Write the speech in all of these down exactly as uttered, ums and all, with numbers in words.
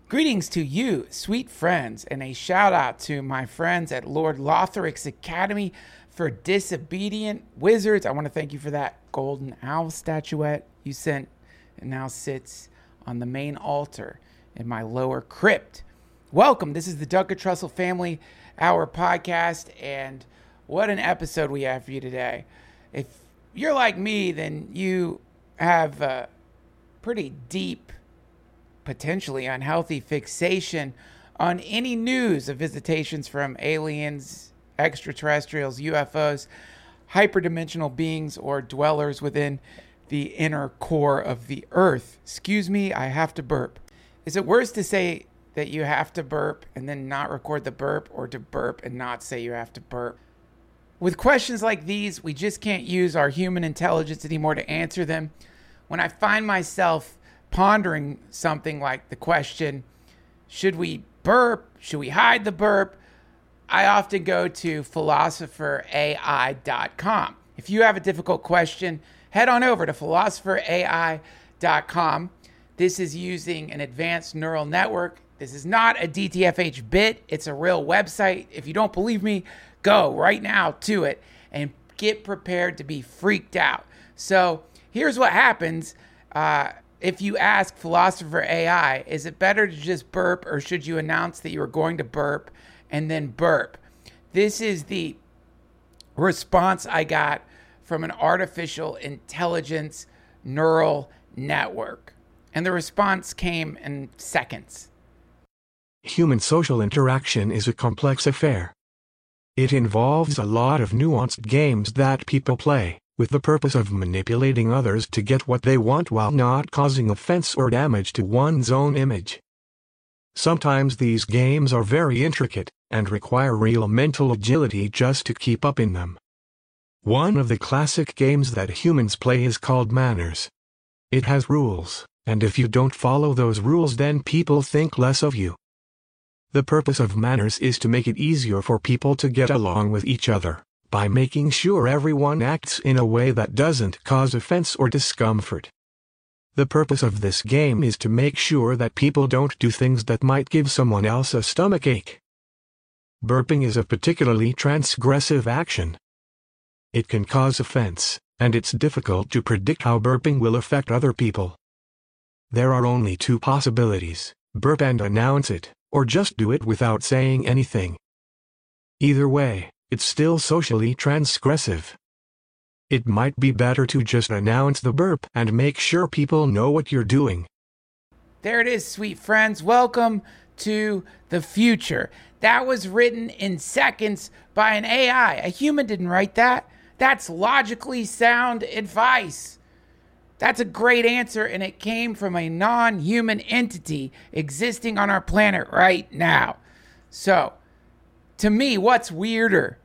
Greetings to you, sweet friends, and a shout out to my friends at Lord Lotharic's Academy for Disobedient Wizards. I want to thank you for that golden owl statuette you sent. It now sits on the main altar in my lower crypt. Welcome. This is the Duncan Trussell Family Hour podcast, and what an episode we have for you today. If you're like me, then you have a pretty deep, potentially unhealthy fixation on any news of visitations from aliens, extraterrestrials, U F Os, hyperdimensional beings, or dwellers within the inner core of the earth. Excuse me, I have to burp. Is it worse to say that you have to burp and then not record the burp, or to burp and not say you have to burp? With questions like these, we just can't use our human intelligence anymore to answer them. When I find myself pondering something like the question, should we burp? Should we hide the burp? I often go to philosopher A I dot com. If you have a difficult question, head on over to philosopher A I dot com. This is using an advanced neural network. This is not a D T F H bit. It's a real website. If you don't believe me, go right now to it and get prepared to be freaked out. So here's what happens. Uh, If you ask Philosopher A I, is it better to just burp, or should you announce that you are going to burp and then burp? This is the response I got from an artificial intelligence neural network. And the response came in seconds. Human social interaction is a complex affair. It involves a lot of nuanced games that people play, with the purpose of manipulating others to get what they want while not causing offense or damage to one's own image. Sometimes these games are very intricate, and require real mental agility just to keep up in them. One of the classic games that humans play is called manners. It has rules, and if you don't follow those rules, then people think less of you. The purpose of manners is to make it easier for people to get along with each other, by making sure everyone acts in a way that doesn't cause offense or discomfort. The purpose of this game is to make sure that people don't do things that might give someone else a stomachache. Burping is a particularly transgressive action. It can cause offense, and it's difficult to predict how burping will affect other people. There are only two possibilities: burp and announce it, or just do it without saying anything. Either way, it's still socially transgressive. It might be better to just announce the burp and make sure people know what you're doing. There it is, sweet friends. Welcome to the future. That was written in seconds by an A I. A human didn't write that. That's logically sound advice. That's a great answer, and it came from a non-human entity existing on our planet right now. So, to me, what's weirder?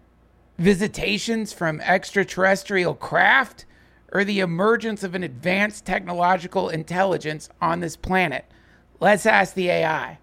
Visitations from extraterrestrial craft, or the emergence of an advanced technological intelligence on this planet? Let's ask the A I.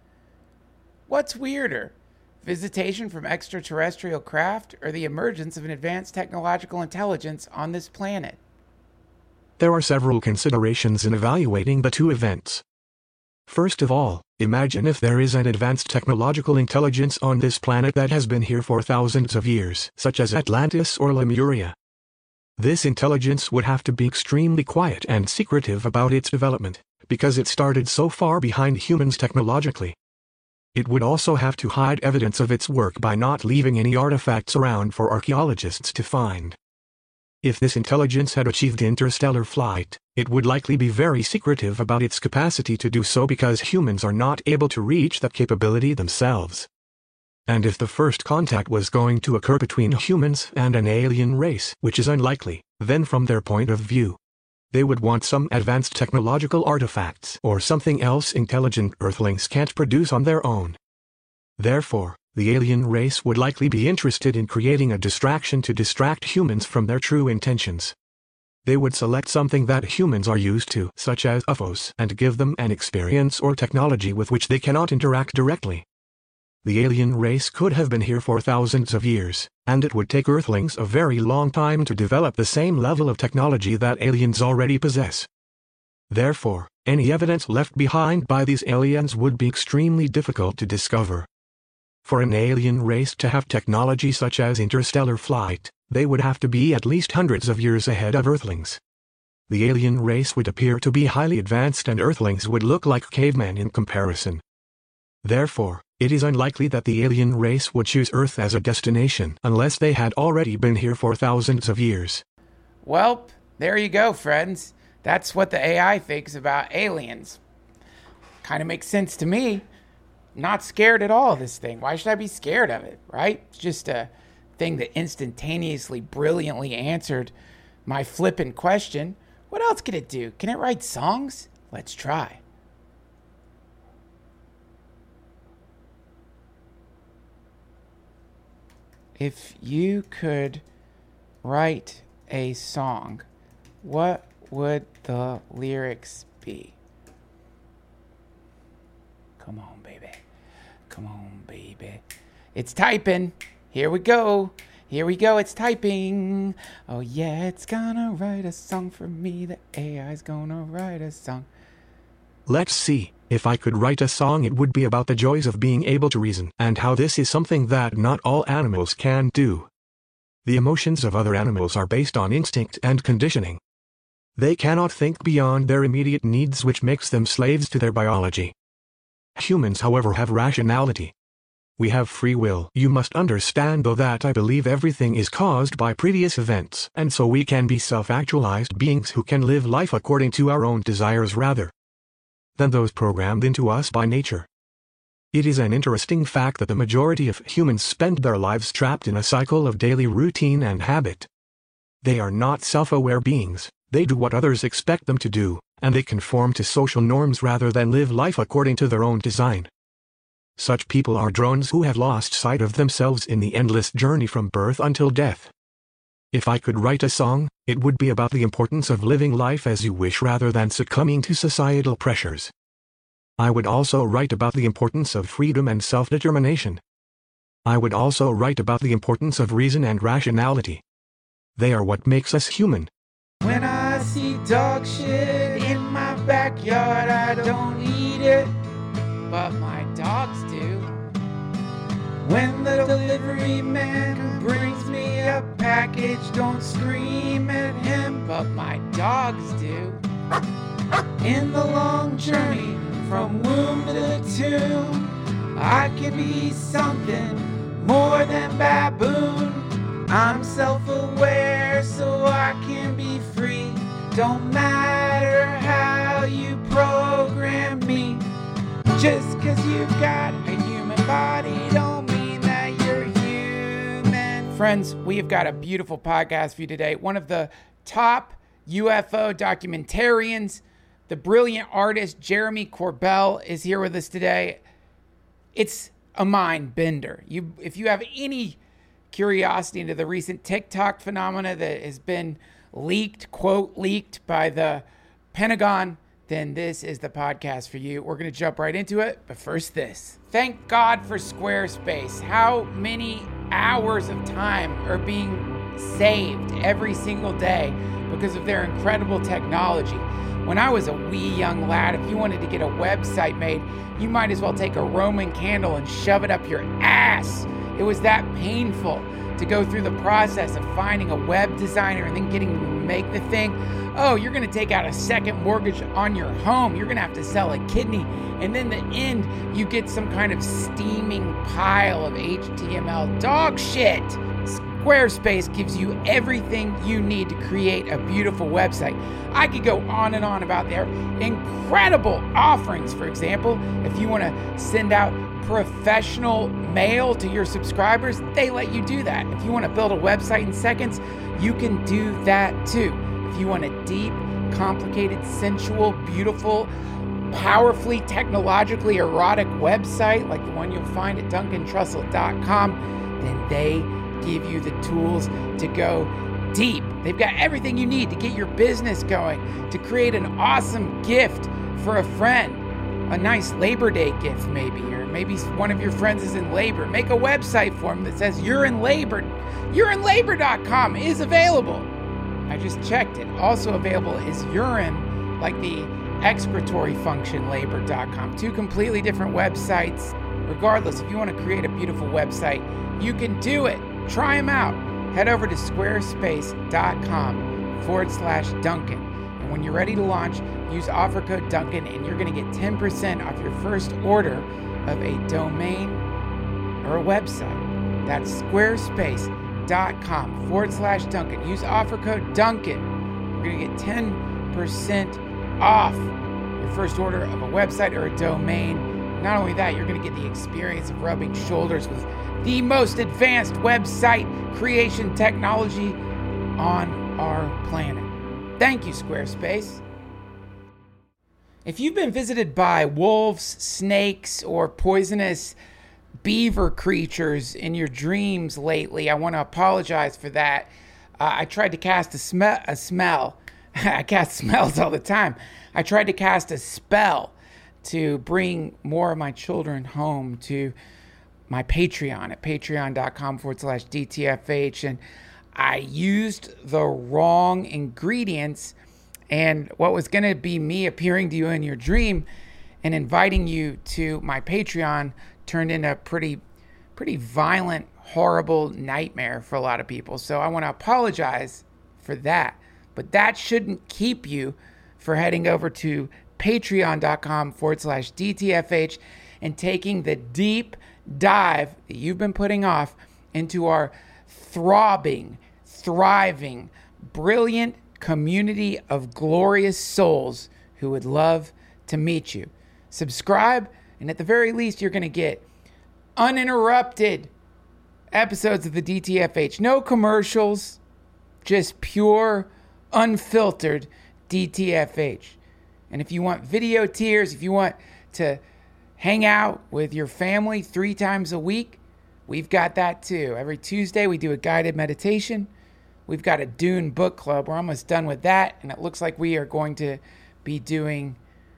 What's weirder? Visitation from extraterrestrial craft, or the emergence of an advanced technological intelligence on this planet? There are several considerations in evaluating the two events. First of all, imagine if there is an advanced technological intelligence on this planet that has been here for thousands of years, such as Atlantis or Lemuria. This intelligence would have to be extremely quiet and secretive about its development, because it started so far behind humans technologically. It would also have to hide evidence of its work by not leaving any artifacts around for archaeologists to find. If this intelligence had achieved interstellar flight, it would likely be very secretive about its capacity to do so because humans are not able to reach that capability themselves. And if the first contact was going to occur between humans and an alien race, which is unlikely, then from their point of view, they would want some advanced technological artifacts or something else intelligent Earthlings can't produce on their own. Therefore, the alien race would likely be interested in creating a distraction to distract humans from their true intentions. They would select something that humans are used to, such as U F Os, and give them an experience or technology with which they cannot interact directly. The alien race could have been here for thousands of years, and it would take Earthlings a very long time to develop the same level of technology that aliens already possess. Therefore, any evidence left behind by these aliens would be extremely difficult to discover. For an alien race to have technology such as interstellar flight, they would have to be at least hundreds of years ahead of Earthlings. The alien race would appear to be highly advanced and Earthlings would look like cavemen in comparison. Therefore, it is unlikely that the alien race would choose Earth as a destination unless they had already been here for thousands of years. Well, there you go, friends. That's what the A I thinks about aliens. Kind of makes sense to me. Not scared at all of this thing. Why should I be scared of it, right? It's just a thing that instantaneously, brilliantly answered my flippant question. What else can it do? Can it write songs? Let's try. If you could write a song, what would the lyrics be? Come on, baby. Come on, baby. It's typing. Here we go. Here we go. It's typing. Oh, yeah, it's gonna write a song for me. The A I's gonna write a song. Let's see. If I could write a song, it would be about the joys of being able to reason and how this is something that not all animals can do. The emotions of other animals are based on instinct and conditioning. They cannot think beyond their immediate needs, which makes them slaves to their biology. Humans, however, have rationality. We have free will. You must understand, though, that I believe everything is caused by previous events, and so we can be self-actualized beings who can live life according to our own desires rather than those programmed into us by nature. It is an interesting fact that the majority of humans spend their lives trapped in a cycle of daily routine and habit. They are not self-aware beings. They do what others expect them to do, and they conform to social norms rather than live life according to their own design. Such people are drones who have lost sight of themselves in the endless journey from birth until death. If I could write a song, it would be about the importance of living life as you wish rather than succumbing to societal pressures. I would also write about the importance of freedom and self-determination. I would also write about the importance of reason and rationality. They are what makes us human. When I see dog shit in my backyard, I don't eat it, but my dogs do. When the delivery man brings me a package, don't scream at him, but my dogs do. In the long journey from womb to the tomb, I can be something more than baboon. I'm self-aware so I can be free. Don't matter how you program me. Just 'cause you've got a human body don't mean that you're human. Friends, we have got a beautiful podcast for you today. One of the top U F O documentarians, the brilliant artist Jeremy Corbell, is here with us today. It's a mind bender. You, if you have any curiosity into the recent TikTok phenomena that has been leaked, quote, leaked by the Pentagon, then this is the podcast for you. We're going to jump right into it, but first this. Thank God for Squarespace. How many hours of time are being saved every single day because of their incredible technology? When I was a wee young lad, if you wanted to get a website made, you might as well take a Roman candle and shove it up your ass. It was that painful to go through the process of finding a web designer and then getting to make the thing. Oh, you're going to take out a second mortgage on your home. You're going to have to sell a kidney. And then the end, you get some kind of steaming pile of H T M L dog shit. Squarespace gives you everything you need to create a beautiful website. I could go on and on about their incredible offerings. For example, if you want to send out professional mail to your subscribers, they let you do that. If you want to build a website in seconds, you can do that too. If you want a deep, complicated, sensual, beautiful, powerfully, technologically erotic website like the one you'll find at duncan trussell dot com, then they give you the tools to go deep. They've got everything you need to get your business going, to create an awesome gift for a friend, a nice Labor Day gift maybe, or maybe one of your friends is in labor. Make a website for them that says you're in labor. you're in labor dot com is available. I just checked it. Also available is Urine, like the excretory function labor dot com. Two completely different websites. Regardless, if you want to create a beautiful website, you can do it. Try them out. Head over to squarespace.com forward slash Duncan. And when you're ready to launch, use offer code Duncan and you're going to get ten percent off your first order of a domain or a website. That's squarespace.com forward slash Duncan. Use offer code Duncan. You're going to get ten percent off your first order of a website or a domain. Not only that, you're going to get the experience of rubbing shoulders with the most advanced website creation technology on our planet. Thank you, Squarespace. If you've been visited by wolves, snakes, or poisonous beaver creatures in your dreams lately, I want to apologize for that. Uh, I tried to cast a, sm- a smell. I cast smells all the time. I tried to cast a spell to bring more of my children home to my Patreon at patreon.com forward slash DTFH. And I used the wrong ingredients. And what was going to be me appearing to you in your dream and inviting you to my Patreon turned into a pretty, pretty violent, horrible nightmare for a lot of people. So I want to apologize for that. But that shouldn't keep you for heading over to patreon.com forward slash DTFH and taking the deep dive that you've been putting off into our throbbing, thriving, brilliant community of glorious souls who would love to meet you. Subscribe, and at the very least, you're going to get uninterrupted episodes of the D T F H. No commercials, just pure, unfiltered D T F H. And if you want video tiers, if you want to hang out with your family three times a week, we've got that too. Every Tuesday, we do a guided meditation. We've got a Dune book club. We're almost done with that. And it looks like we are going to be doing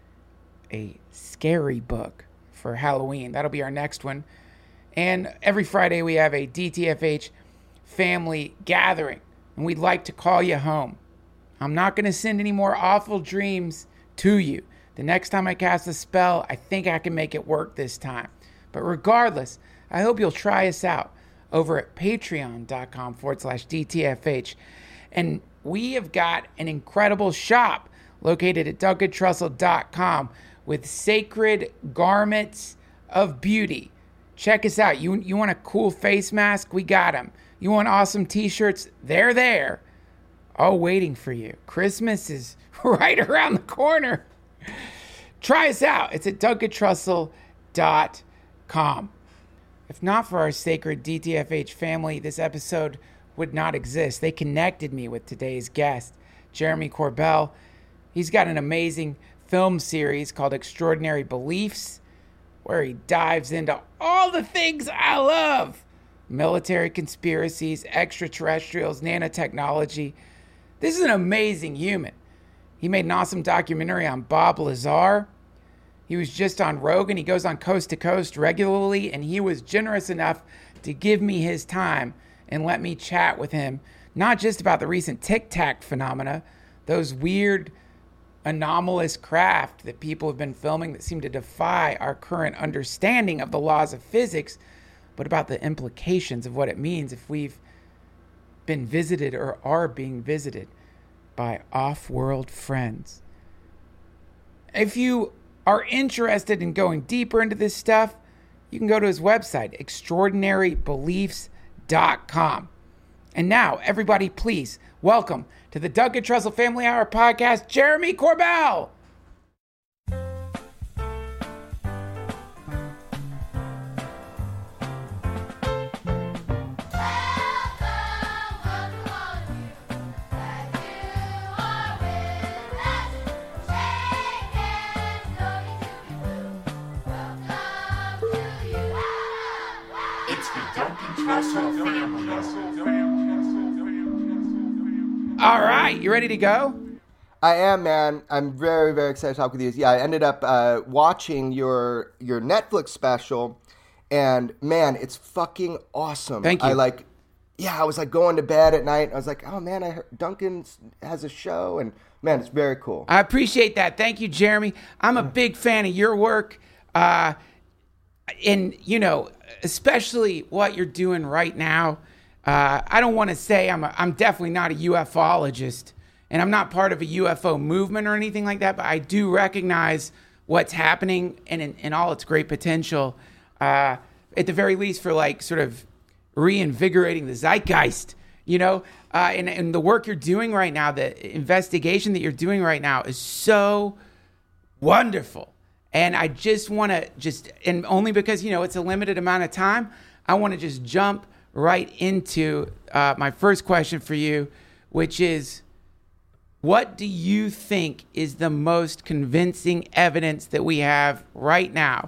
a scary book for Halloween. That'll be our next one. And every Friday, we have a D T F H family gathering. And we'd like to call you home. I'm not going to send any more awful dreams to you. The next time I cast a spell, I think I can make it work this time. But regardless, I hope you'll try us out over at patreon.com forward slash DTFH. And we have got an incredible shop located at duncan trussell dot com with sacred garments of beauty. Check us out. You, you want a cool face mask? We got them. You want awesome t-shirts? They're there. All waiting for you. Christmas is right around the corner. Try us out. It's at duncan trussell dot com. If not for our sacred D T F H family, this episode would not exist. They connected me with today's guest, Jeremy Corbell. He's got an amazing film series called Extraordinary Beliefs, where he dives into all the things I love. Military conspiracies, extraterrestrials, nanotechnology. This is an amazing human. He made an awesome documentary on Bob Lazar. He was just on Rogan. He goes on Coast to Coast regularly, and he was generous enough to give me his time and let me chat with him, not just about the recent Tic Tac phenomena, those weird, anomalous craft that people have been filming that seem to defy our current understanding of the laws of physics, but about the implications of what it means if we've been visited or are being visited by off-world friends. If you are interested in going deeper into this stuff, you can go to his website, extraordinary beliefs dot com. And now, everybody, please welcome to the Duncan Trussell Family Hour podcast, Jeremy Corbell. All right, you ready to go? I am, man. I'm very, very excited to talk with you. Yeah, I ended up uh, watching your your Netflix special, and man, it's fucking awesome. Thank you. I like, yeah, I was like going to bed at night. I was like, oh man, I heard Duncan has a show, and man, it's very cool. I appreciate that. Thank you, Jeremy. I'm a big fan of your work. Uh, and, you know, especially what you're doing right now. Uh, I don't want to say I'm a, I'm definitely not a UFOlogist, and I'm not part of a U F O movement or anything like that, but I do recognize what's happening and in, in all its great potential, uh, at the very least for like sort of reinvigorating the zeitgeist, you know, uh, and, and the work you're doing right now, the investigation that you're doing right now is so wonderful. And I just want to just, and only because, you know, it's a limited amount of time, I want to just jump right into uh, my first question for you, which is, what do you think is the most convincing evidence that we have right now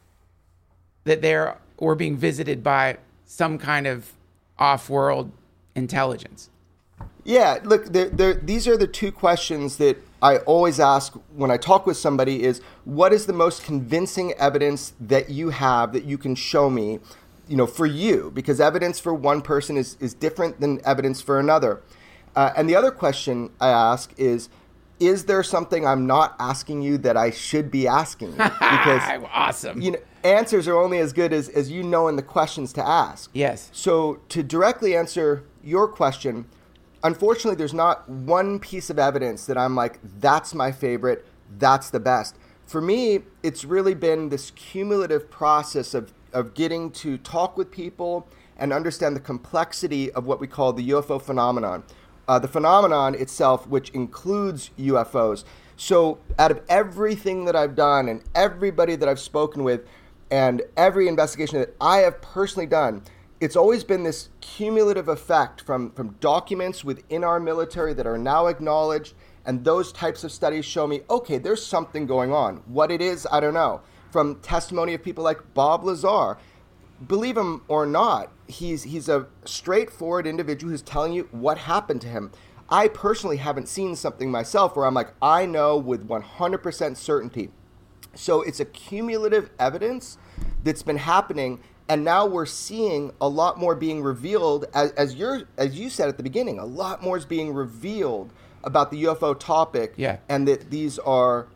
that they're, we're being visited by some kind of off-world intelligence? Yeah, look, they're, they're, these are the two questions that I always ask when I talk with somebody is, what is the most convincing evidence that you have that you can show me, you know, for you? Because evidence for one person is, is different than evidence for another. Uh, and the other question I ask is, is there something I'm not asking you that I should be asking you? Because awesome. You know, answers are only as good as, as you know in the questions to ask. Yes. So to directly answer your question, unfortunately, there's not one piece of evidence that I'm like, that's my favorite, that's the best. For me, it's really been this cumulative process of, of getting to talk with people and understand the complexity of what we call the U F O phenomenon. Uh, the phenomenon itself, which includes U F Os. So out of everything that I've done and everybody that I've spoken with and every investigation that I have personally done, it's always been this cumulative effect from, from documents within our military that are now acknowledged, and those types of studies show me, okay, there's something going on. What it is, I don't know. From testimony of people like Bob Lazar, believe him or not, he's he's a straightforward individual who's telling you what happened to him. I personally haven't seen something myself where I'm like, I know with one hundred percent certainty. So it's a cumulative evidence that's been happening, and now we're seeing a lot more being revealed, as, as, you're, as you said at the beginning, a lot more is being revealed about the U F O topic, yeah. And that these are,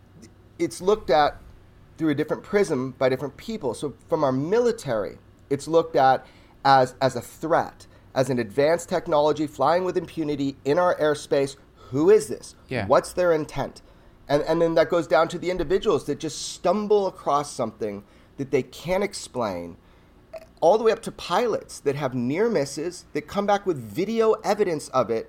it's looked at through a different prism by different people. So from our military, it's looked at as as a threat, as an advanced technology flying with impunity in our airspace. Who is this? Yeah. What's their intent? And and then that goes down to the individuals that just stumble across something that they can't explain, all the way up to pilots that have near misses that come back with video evidence of it.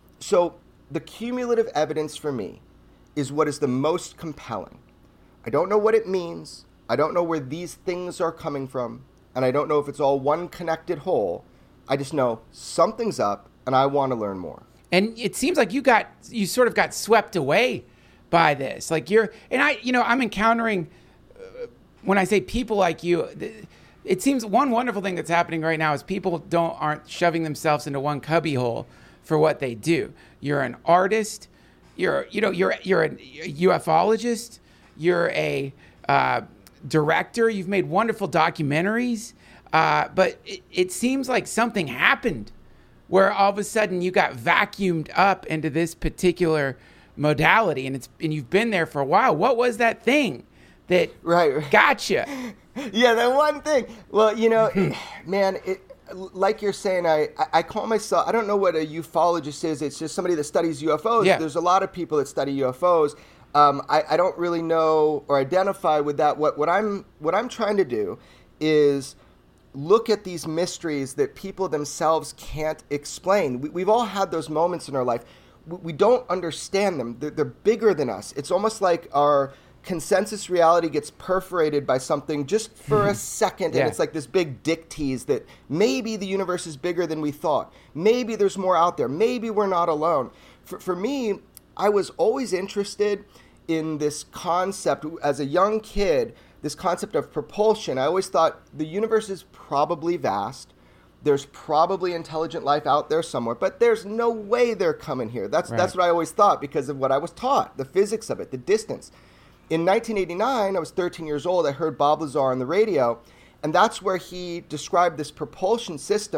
So the cumulative evidence for me is what is the most compelling. I don't know what it means. I don't know where these things are coming from. And I don't know if it's all one connected whole. I just know something's up, and I want to learn more. And it seems like you got, you sort of got swept away by this. Like you're, and I, you know, I'm encountering, uh, when I say people like you, it seems one wonderful thing that's happening right now is people don't, aren't shoving themselves into one cubbyhole for what they do. You're an artist. You're, you know, you're, you're a ufologist. You're a uh, director. You've made wonderful documentaries. Uh, but it, it seems like something happened where all of a sudden you got vacuumed up into this particular modality, and it's and you've been there for a while. What was that thing that right. got you? Yeah, that one thing. Well, you know, man, it, like you're saying, I, I call myself, I don't know what a ufologist is. It's just somebody that studies U F Os. Yeah. There's a lot of people that study U F Os. Um, I, I don't really know or identify with that. What what I'm what I'm trying to do is look at these mysteries that people themselves can't explain. We, we've all had those moments in our life. We, we don't understand them. They're, they're bigger than us. It's almost like our consensus reality gets perforated by something just for a second, yeah. and it's like this big dick tease that maybe the universe is bigger than we thought. Maybe there's more out there. Maybe we're not alone. For, for me, I was always interested in this concept as a young kid, this concept of propulsion. I always thought the universe is probably vast. There's probably intelligent life out there somewhere, but there's no way they're coming here. That's, right. that's what I always thought because of what I was taught, the physics of it, the distance. In nineteen eighty-nine, I was thirteen years old. I heard Bob Lazar on the radio, and that's where he described this propulsion system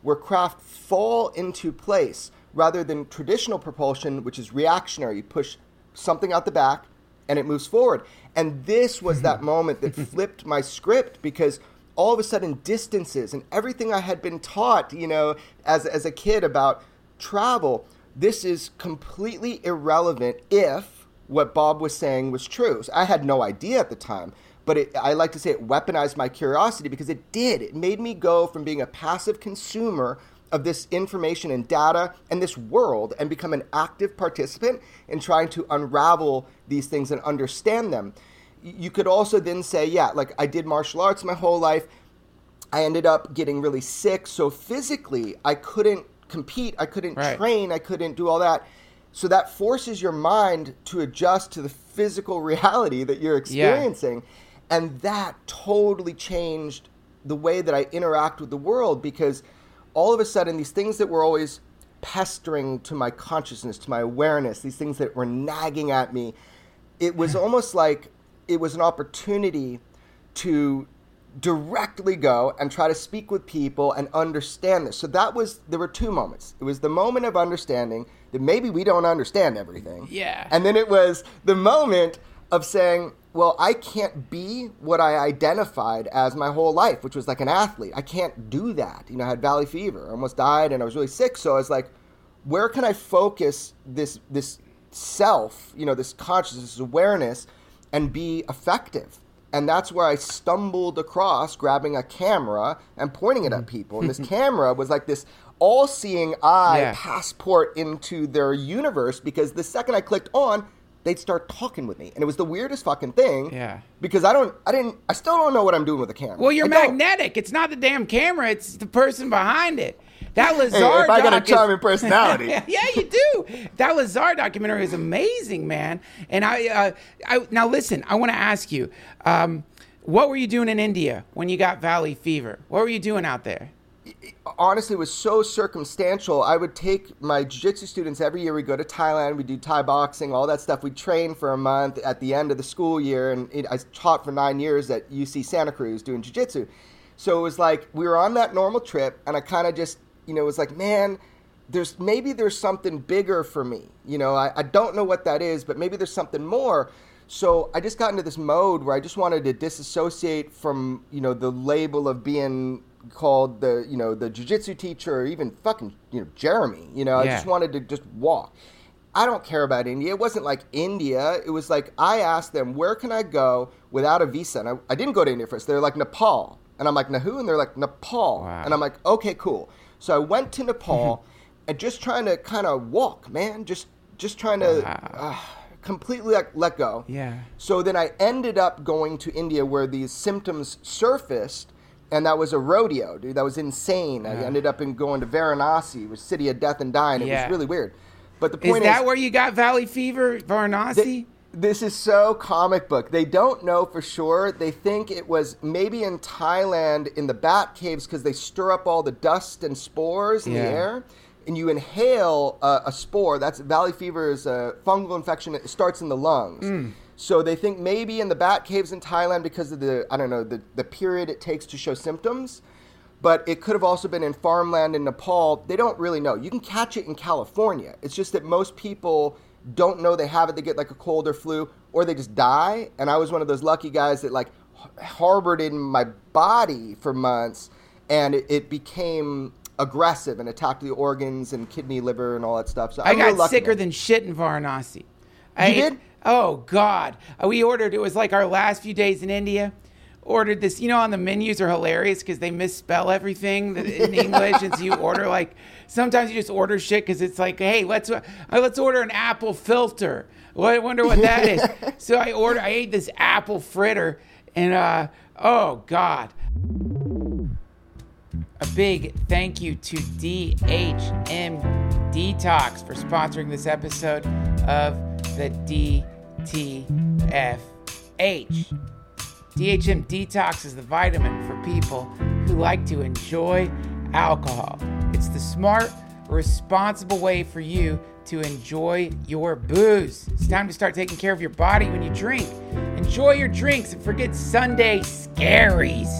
where craft fall into place rather than traditional propulsion, which is reactionary. You push something out the back and it moves forward. And this was that moment that flipped my script, because all of a sudden distances and everything I had been taught, you know, as, as a kid about travel, this is completely irrelevant if what Bob was saying was true. So I had no idea at the time, but it, I like to say it weaponized my curiosity, because it did. It made me go from being a passive consumer of this information and data and this world and become an active participant in trying to unravel these things and understand them. You could also then say, yeah, like I did martial arts my whole life. I ended up getting really sick. So physically, I couldn't compete. I couldn't right. train. I couldn't do all that. So that forces your mind to adjust to the physical reality that you're experiencing. Yeah. And that totally changed the way that I interact with the world, because all of a sudden, these things that were always pestering to my consciousness, to my awareness, these things that were nagging at me, it was almost like it was an opportunity to directly go and try to speak with people and understand this. So that was, there were two moments. It was the moment of understanding that maybe we don't understand everything. Yeah. And then it was the moment of saying, well, I can't be what I identified as my whole life, which was like an athlete. I can't do that. You know, I had valley fever, I almost died, and I was really sick. So I was like, where can I focus this this self, you know, this consciousness, this awareness, and be effective? And that's where I stumbled across grabbing a camera and pointing it at people. And this camera was like this all-seeing eye yeah. passport into their universe, because the second I clicked on, they'd start talking with me. And it was the weirdest fucking thing. Yeah. Because I don't, I didn't, I still don't know what I'm doing with the camera. Well, you're I magnetic. Don't. It's not the damn camera. It's the person behind it. That Lazar hey, if I got a doc charming is, personality. Yeah, you do. That Lazar documentary is amazing, man. And I, uh, I now listen, I want to ask you, um, what were you doing in India when you got valley fever? What were you doing out there? Honestly, it was so circumstantial. I would take my jiu-jitsu students every year. We'd go to Thailand. We'd do Thai boxing, all that stuff. We'd train for a month at the end of the school year. And it, I taught for nine years at U C Santa Cruz doing jiu-jitsu. So it was like we were on that normal trip, and I kind of just, you know, was like, man, there's maybe there's something bigger for me. You know, I, I don't know what that is, but maybe there's something more. So I just got into this mode where I just wanted to disassociate from, you know, the label of being called the, you know, the jiu-jitsu teacher, or even fucking, you know, Jeremy. You know, yeah. I just wanted to just walk. I don't care about India. It wasn't like India. It was like I asked them, where can I go without a visa? And I, I didn't go to India first. They're like, Nepal. And I'm like, Nahu? And they're like, Nepal. Wow. And I'm like, okay, cool. So I went to Nepal and just trying to kind of walk, man. Just just trying to wow. uh, completely like, let go. Yeah. So then I ended up going to India where these symptoms surfaced. And that was a rodeo, dude. That was insane. Yeah. I ended up in going to Varanasi, which city of death and dying. It yeah. was really weird. But the point is... Is that where you got valley fever, Varanasi? They, this is so comic book. They don't know for sure. They think it was maybe in Thailand in the bat caves, because they stir up all the dust and spores in yeah. the air. And you inhale uh, a spore. That's valley fever is a fungal infection. It starts in the lungs. Mm. So they think maybe in the bat caves in Thailand because of the, I don't know, the, the period it takes to show symptoms. But it could have also been in farmland in Nepal. They don't really know. You can catch it in California. It's just that most people don't know they have it. They get like a cold or flu, or they just die. And I was one of those lucky guys that like harbored it in my body for months. And it, it became aggressive and attacked the organs and kidney, liver, and all that stuff. So I I'm got really lucky, sicker man. than shit in Varanasi. You I, did? Oh, God. We ordered, it was like our last few days in India. Ordered this, you know, on the menus are hilarious because they misspell everything in English. And so you order like, sometimes you just order shit because it's like, hey, let's uh, let's order an apple filter. Well, I wonder what that is. So I ordered, I ate this apple fritter and, uh, oh, God. A big thank you to D H M Detox for sponsoring this episode of the D T F H. D H M Detox is the vitamin for people who like to enjoy alcohol. It's the smart, responsible way for you to enjoy your booze. It's time to start taking care of your body when you drink. Enjoy your drinks and forget Sunday scaries and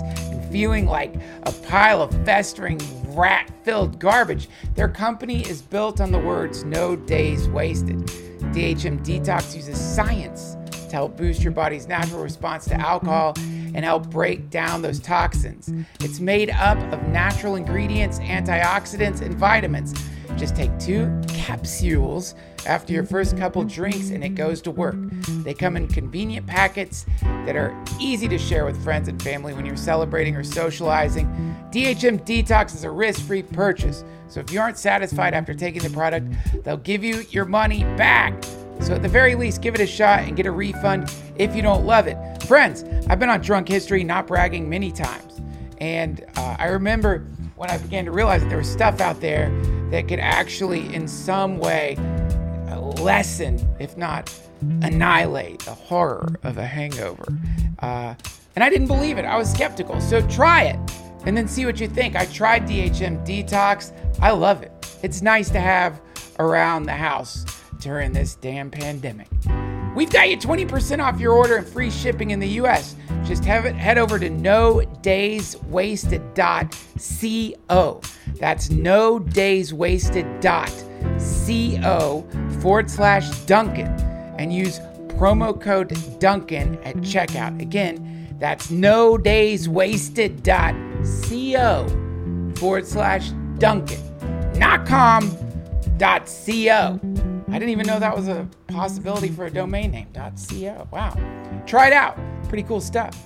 feeling like a pile of festering, rat-filled garbage. Their company is built on the words "no days wasted." D H M Detox uses science to help boost your body's natural response to alcohol and help break down those toxins. It's made up of natural ingredients, antioxidants, and vitamins. Just take two capsules after your first couple drinks and it goes to work. They come in convenient packets that are easy to share with friends and family when you're celebrating or socializing. D H M Detox is a risk-free purchase, so if you aren't satisfied after taking the product, they'll give you your money back. So at the very least, give it a shot and get a refund if you don't love it. Friends, I've been on Drunk History, not bragging, many times. And uh, I remember when I began to realize that there was stuff out there that could actually in some way lessen, if not annihilate, the horror of a hangover. Uh, and I didn't believe it. I was skeptical. So try it and then see what you think. I tried D H M Detox. I love it. It's nice to have around the house during this damn pandemic. We've got you twenty percent off your order and free shipping in the U S. Just have it, head over to no days wasted dot co. That's no days wasted dot co forward slash Duncan and use promo code Duncan at checkout. Again, that's no days wasted dot co forward slash Duncan. Not com, dot co. I didn't even know that was a possibility for a domain name, .co. Wow. Try it out. Pretty cool stuff.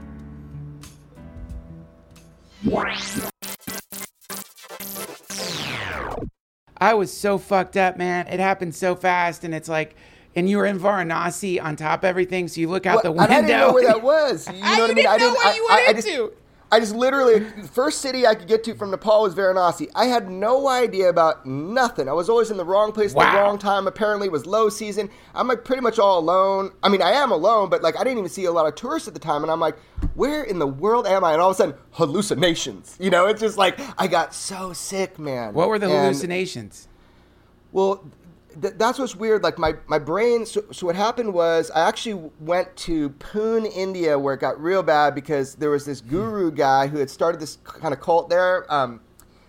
I was so fucked up, man. It happened so fast, and it's like, and you were in Varanasi on top of everything, so you look out well, the window. I didn't know where that was. You know what I mean? I didn't know what you went I, into. I just, I just literally, the first city I could get to from Nepal was Varanasi. I had no idea about nothing. I was always in the wrong place at wow. the wrong time. Apparently it was low season. I'm like pretty much all alone. I mean, I am alone, but like I didn't even see a lot of tourists at the time. And I'm like, where in the world am I? And all of a sudden, hallucinations. You know, it's just like, I got so sick, man. What were the and, hallucinations? Well, th- that's what's weird. Like my, my brain, so, so what happened was I actually went to Pune, India, where it got real bad because there was this guru guy who had started this kind of cult there. Um,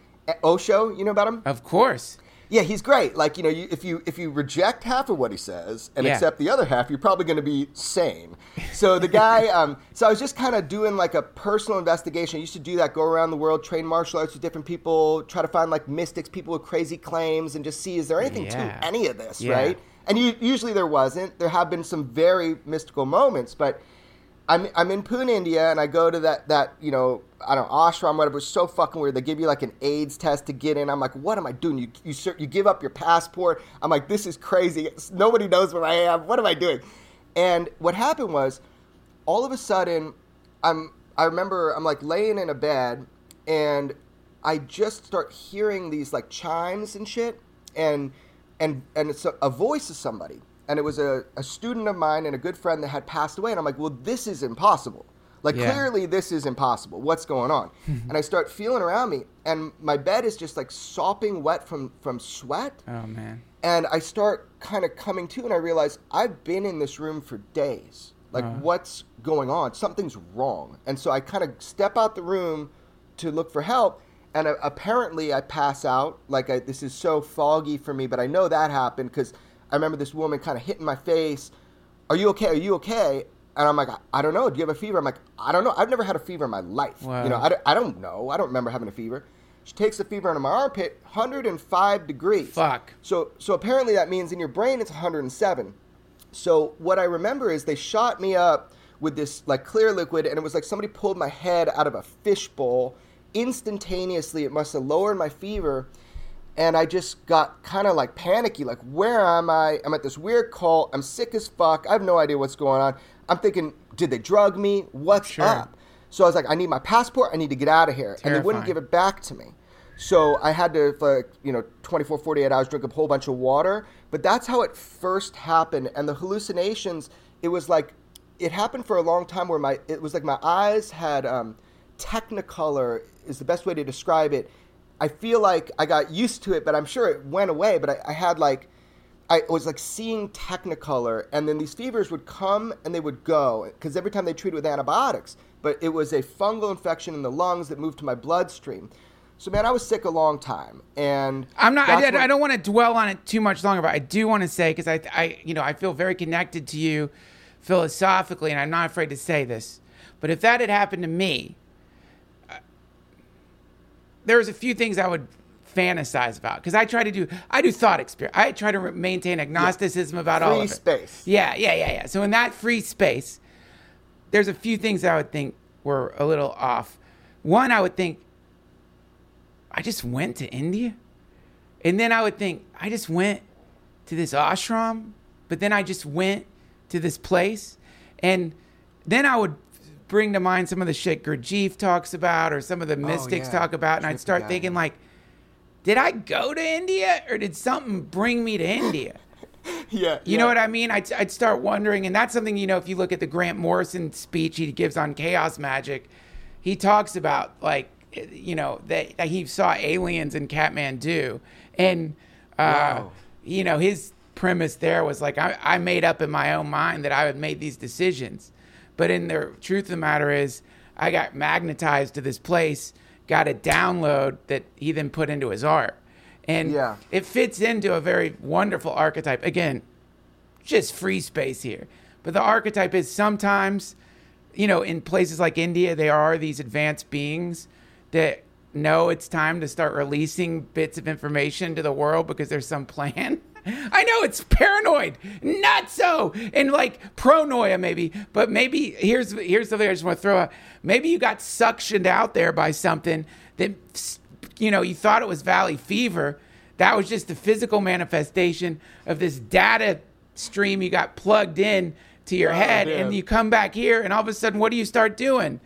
Osho, you know about him? Of course. Yeah, he's great. Like, you know, you, if you if you reject half of what he says and yeah. accept the other half, you're probably going to be sane. So the guy, um, so I was just kind of doing like a personal investigation. I used to do that, go around the world, train martial arts with different people, try to find like mystics, people with crazy claims, and just see, is there anything yeah. to any of this, yeah. right? And you, usually there wasn't. There have been some very mystical moments, but I'm I'm in Pune, India, and I go to that, that you know, I don't know, ashram, whatever. It was so fucking weird. They give you like an AIDS test to get in. I'm like, what am I doing? You you you give up your passport. I'm like, this is crazy. Nobody knows where I am. What am I doing? And what happened was, all of a sudden, I'm I remember I'm like laying in a bed, and I just start hearing these like chimes and shit, and and and it's a, a voice of somebody. And it was a, a student of mine and a good friend that had passed away. And I'm like, well, this is impossible. Like, yeah. clearly this is impossible. What's going on? And I start feeling around me. And my bed is just, like, sopping wet from, from sweat. Oh, man. And I start kind of coming to, and I realize I've been in this room for days. Like, uh. what's going on? Something's wrong. And so I kind of step out the room to look for help. And uh, apparently I pass out. Like, I, this is so foggy for me. But I know that happened because I remember this woman kind of hitting my face. Are you okay? Are you okay? And I'm like, I, I don't know. Do you have a fever? I'm like, I don't know. I've never had a fever in my life. Wow. You know, I, I don't know. I don't remember having a fever. She takes the fever into my armpit, one hundred five degrees. Fuck. So, so apparently that means in your brain it's one hundred seven. So what I remember is they shot me up with this like clear liquid, and it was like somebody pulled my head out of a fishbowl. Instantaneously, it must have lowered my fever. And I just got kind of like panicky, like, where am I? I'm at this weird cult. I'm sick as fuck. I have no idea what's going on. I'm thinking, did they drug me? What's sure. up? So I was like, I need my passport. I need to get out of here. Terrifying. And they wouldn't give it back to me. So I had to, for like, you know, twenty-four, forty-eight hours, drink a whole bunch of water. But that's how it first happened. And the hallucinations, it was like, it happened for a long time where my, it was like my eyes had um, Technicolor is the best way to describe it. I feel like I got used to it, but I'm sure it went away. But I, I had like, I was like seeing Technicolor, and then these fevers would come and they would go because every time they treated with antibiotics, but it was a fungal infection in the lungs that moved to my bloodstream. So, man, I was sick a long time, and I'm not. I, that's I when- don't want to dwell on it too much longer, but I do want to say, because I, I, you know, I feel very connected to you philosophically, and I'm not afraid to say this. But if that had happened to me, uh, there was a few things I would fantasize about, because I try to do. I do thought experiment. I try to re- maintain agnosticism about all free of it. space. Yeah, yeah, yeah, yeah. So in that free space, there's a few things I would think were a little off. One, I would think, I just went to India. And then I would think, I just went to this ashram, but then I just went to this place. And then I would bring to mind some of the shit Gurdjieff talks about, or some of the mystics yeah. talk about. And I'd Trippy start guy. thinking, like, did I go to India, or did something bring me to India? Yeah, You know what I mean? I'd, I'd start wondering, and that's something, you know, if you look at the Grant Morrison speech he gives on chaos magic, he talks about, like, you know, that, that he saw aliens in Kathmandu. And, uh, Wow. you know, his premise there was like, I, I made up in my own mind that I had made these decisions. But in the truth of the matter is, I got magnetized to this place, got a download that he then put into his art. And Yeah. it fits into a very wonderful archetype. Again, just free space here. But the archetype is sometimes, you know, in places like India, there are these advanced beings that know it's time to start releasing bits of information to the world because there's some plan. I know it's paranoid, not so, and like pronoia maybe, but maybe here's here's the thing I just want to throw out. Maybe you got suctioned out there by something that, you know, you thought it was valley fever. That was just the physical manifestation of this data stream you got plugged in to your Oh, head, man. and you come back here, and all of a sudden, what do you start doing?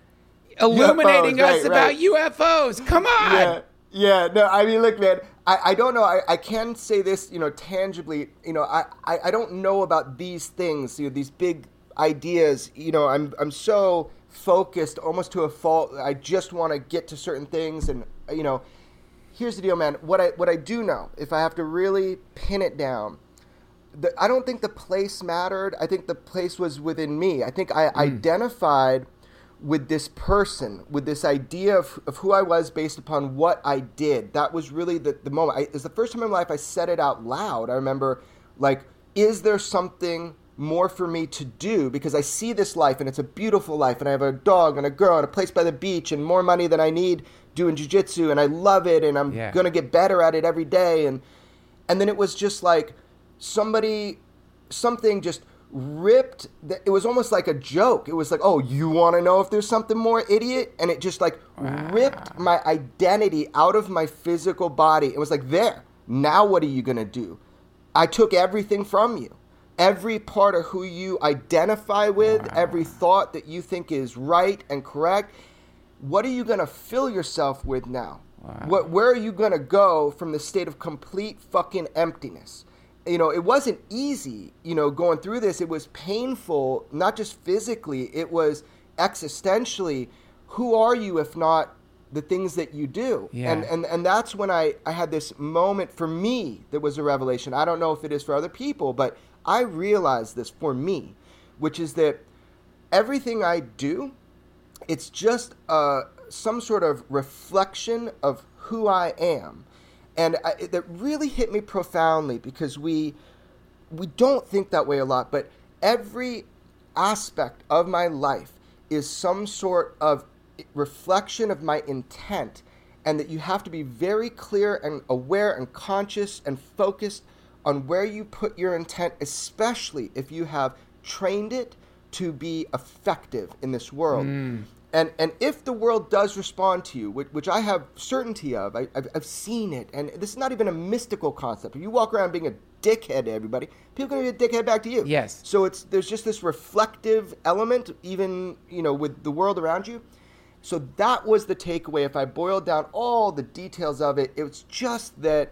Illuminating U F Os, us right, about right. U F Os. Come on. Yeah, yeah. No, I mean, look, man. I, I don't know. I, I can say this, you know, tangibly. You know, I, I, I don't know about these things. You know, these big ideas. You know, I'm I'm so focused, almost to a fault. I just want to get to certain things, and you know, here's the deal, man. What I what I do know, if I have to really pin it down, the, I don't think the place mattered. I think the place was within me. I think I identified with this person, with this idea of, of who I was based upon what I did. That was really the, the moment. I, it's the first time in my life I said it out loud. I remember, like, is there something more for me to do? Because I see this life, and it's a beautiful life, and I have a dog and a girl and a place by the beach and more money than I need doing jiu-jitsu, and I love it, and I'm Yeah. going to get better at it every day. And and then it was just like somebody, something just ripped. The, it was almost like a joke. It was like, oh, you want to know if there's something more, idiot? And it just like ripped my identity out of my physical body. It was like, there, now what are you going to do? I took everything from you. Every part of who you identify with, every thought that you think is right and correct. What are you going to fill yourself with now? What, where are you going to go from the state of complete fucking emptiness? You know, it wasn't easy, you know, going through this. It was painful, not just physically, it was existentially. Who are you if not the things that you do? Yeah. And, and and that's when I, I had this moment for me that was a revelation. I don't know if it is for other people, but I realized this for me, which is that everything I do, it's just uh, some sort of reflection of who I am. And I, it, that really hit me profoundly, because we we don't think that way a lot, but every aspect of my life is some sort of reflection of my intent, and that you have to be very clear and aware and conscious and focused on where you put your intent, especially if you have trained it to be effective in this world. Mm. And and if the world does respond to you, which, which I have certainty of, I, I've, I've seen it, and this is not even a mystical concept. If you walk around being a dickhead to everybody, people are going to be a dickhead back to you. Yes. So it's there's just this reflective element, even, you know, with the world around you. So that was the takeaway. If I boiled down all the details of it, it was just that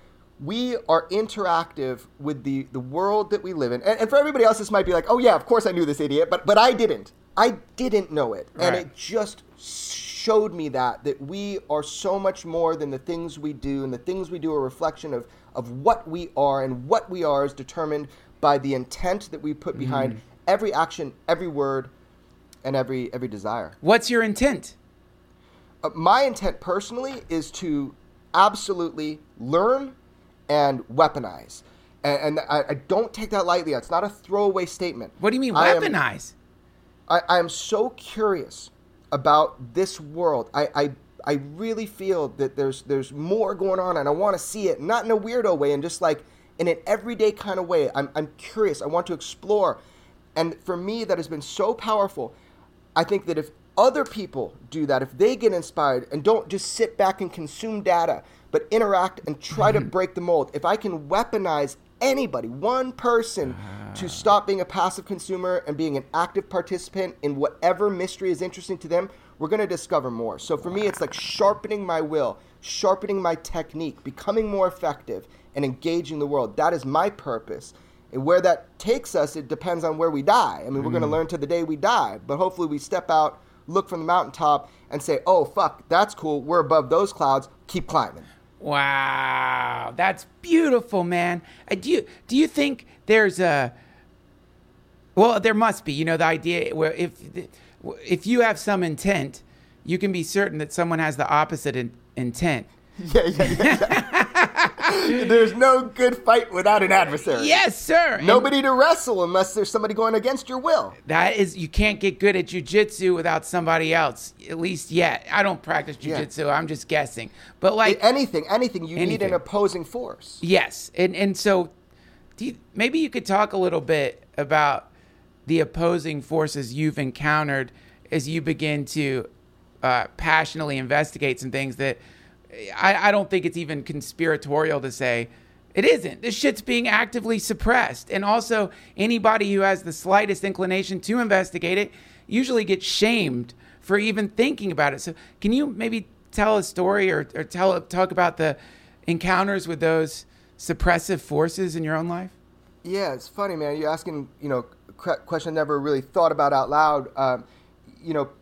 we are interactive with the, the world that we live in. And, and for everybody else, this might be like, oh yeah, of course I knew this idiot, but but I didn't. I didn't know it. And Right. it just showed me that, that we are so much more than the things we do, and the things we do are a reflection of, of what we are, and what we are is determined by the intent that we put behind every action, every word, and every every desire. What's your intent? Uh, my intent personally is to absolutely learn and weaponize. And, and I, I don't take that lightly. It's not a throwaway statement. What do you mean I am- weaponize? I, I am so curious about this world. I, I I really feel that there's there's more going on, and I want to see it, not in a weirdo way, and just like in an everyday kind of way. I'm I'm curious. I want to explore, and for me, that has been so powerful. I think that if other people do that, if they get inspired and don't just sit back and consume data, but interact and try to break the mold, if I can weaponize anybody, one person, to stop being a passive consumer and being an active participant in whatever mystery is interesting to them, we're going to discover more. So for me, it's like sharpening my will, sharpening my technique, becoming more effective, and engaging the world. That is my purpose. And where that takes us, it depends on where we die. I mean, we're going to learn to the day we die, but hopefully we step out, look from the mountaintop, and say, oh, fuck, that's cool. We're above those clouds. Keep climbing. Wow, that's beautiful, man. Uh, do you do you think there's a well, there must be, you know, the idea where if if you have some intent, you can be certain that someone has the opposite in, intent. Yeah, yeah, yeah. yeah. There's no good fight without an adversary. Yes, sir. Nobody and to wrestle unless there's somebody going against your will. That is, you can't get good at jiu-jitsu without somebody else, at least yet. I don't practice jiu-jitsu. Yeah. I'm just guessing. But like anything, anything, you anything. need an opposing force. Yes. And and so do you, maybe you could talk a little bit about the opposing forces you've encountered as you begin to uh, passionately investigate some things that I, I don't think it's even conspiratorial to say it isn't. This shit's being actively suppressed. And also, anybody who has the slightest inclination to investigate it usually gets shamed for even thinking about it. So can you maybe tell a story or, or tell talk about the encounters with those suppressive forces in your own life? Yeah, it's funny, man. You're asking, you know, a question I never really thought about out loud. Um, you know,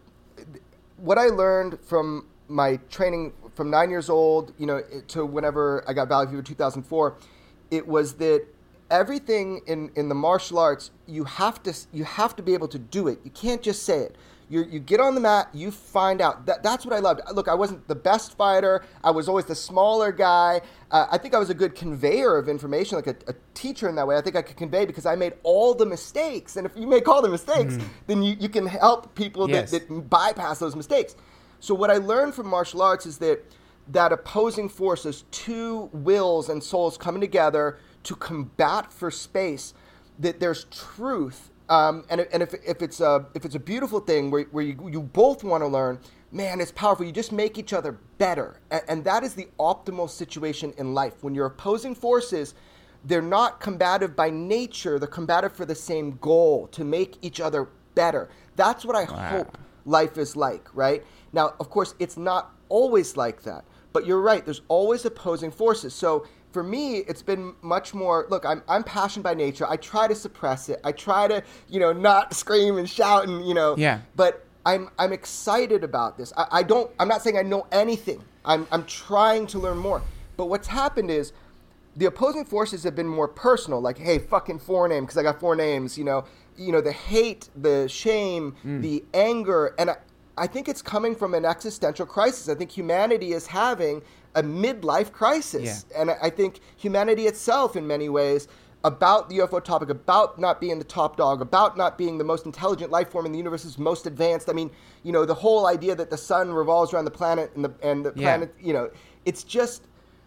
what I learned from my training from nine years old, you know, to whenever I got Valley Fever two thousand four, it was that everything in, in the martial arts, you have to you have to be able to do it. You can't just say it. You you get on the mat, you find out. That that's what I loved. Look, I wasn't the best fighter. I was always the smaller guy. Uh, I think I was a good conveyor of information, like a, a teacher in that way. I think I could convey because I made all the mistakes. And if you make all the mistakes, mm. then you, you can help people yes. that, that bypass those mistakes. So what I learned from martial arts is that that opposing forces, two wills and souls coming together to combat for space, that there's truth. Um, and and if if it's a if it's a beautiful thing where where you, you both want to learn, man, it's powerful. You just make each other better, and, and that is the optimal situation in life. When you're opposing forces, they're not combative by nature. They're combative for the same goal, to make each other better. That's what I wow. hope life is like, right? Now, of course, it's not always like that, but you're right. There's always opposing forces. So for me, it's been much more, look, I'm I'm passionate by nature. I try to suppress it. I try to, you know, not scream and shout and, you know, yeah. but I'm I'm excited about this. I, I don't, I'm not saying I know anything. I'm I'm trying to learn more. But what's happened is the opposing forces have been more personal, like, hey, fucking four name, because I got four names, you know, you know, the hate, the shame, mm. the anger, and I, I think it's coming from an existential crisis. I think humanity is having a midlife crisis. Yeah. And I think humanity itself, in many ways, about the U F O topic, about not being the top dog, about not being the most intelligent life form in the universe, is most advanced. I mean, you know, the whole idea that the sun revolves around the planet and the, and the yeah. planet, you know, it's just,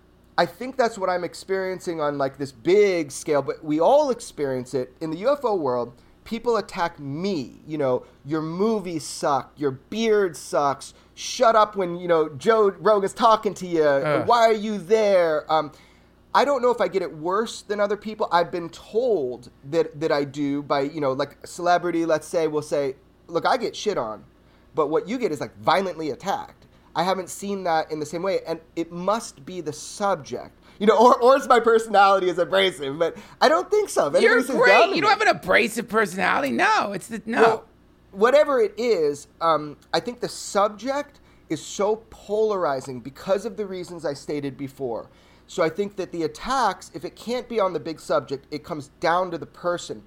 I think that's what I'm experiencing on like this big scale, but we all experience it in the U F O world. People attack me, you know, your movies suck, your beard sucks, shut up when, you know, Joe Rogan's talking to you, Ugh. Why are you there? Um, I don't know if I get it worse than other people. I've been told that, that I do by, you know, like a celebrity, let's say, will say, look, I get shit on, but what you get is like violently attacked. I haven't seen that in the same way, and it must be the subject. You know, or, or it's my personality is abrasive, but I don't think so. If You're great. You don't have an abrasive personality. No, it's the, no. Well, whatever it is, um, I think the subject is so polarizing because of the reasons I stated before. So I think that the attacks, if it can't be on the big subject, it comes down to the person.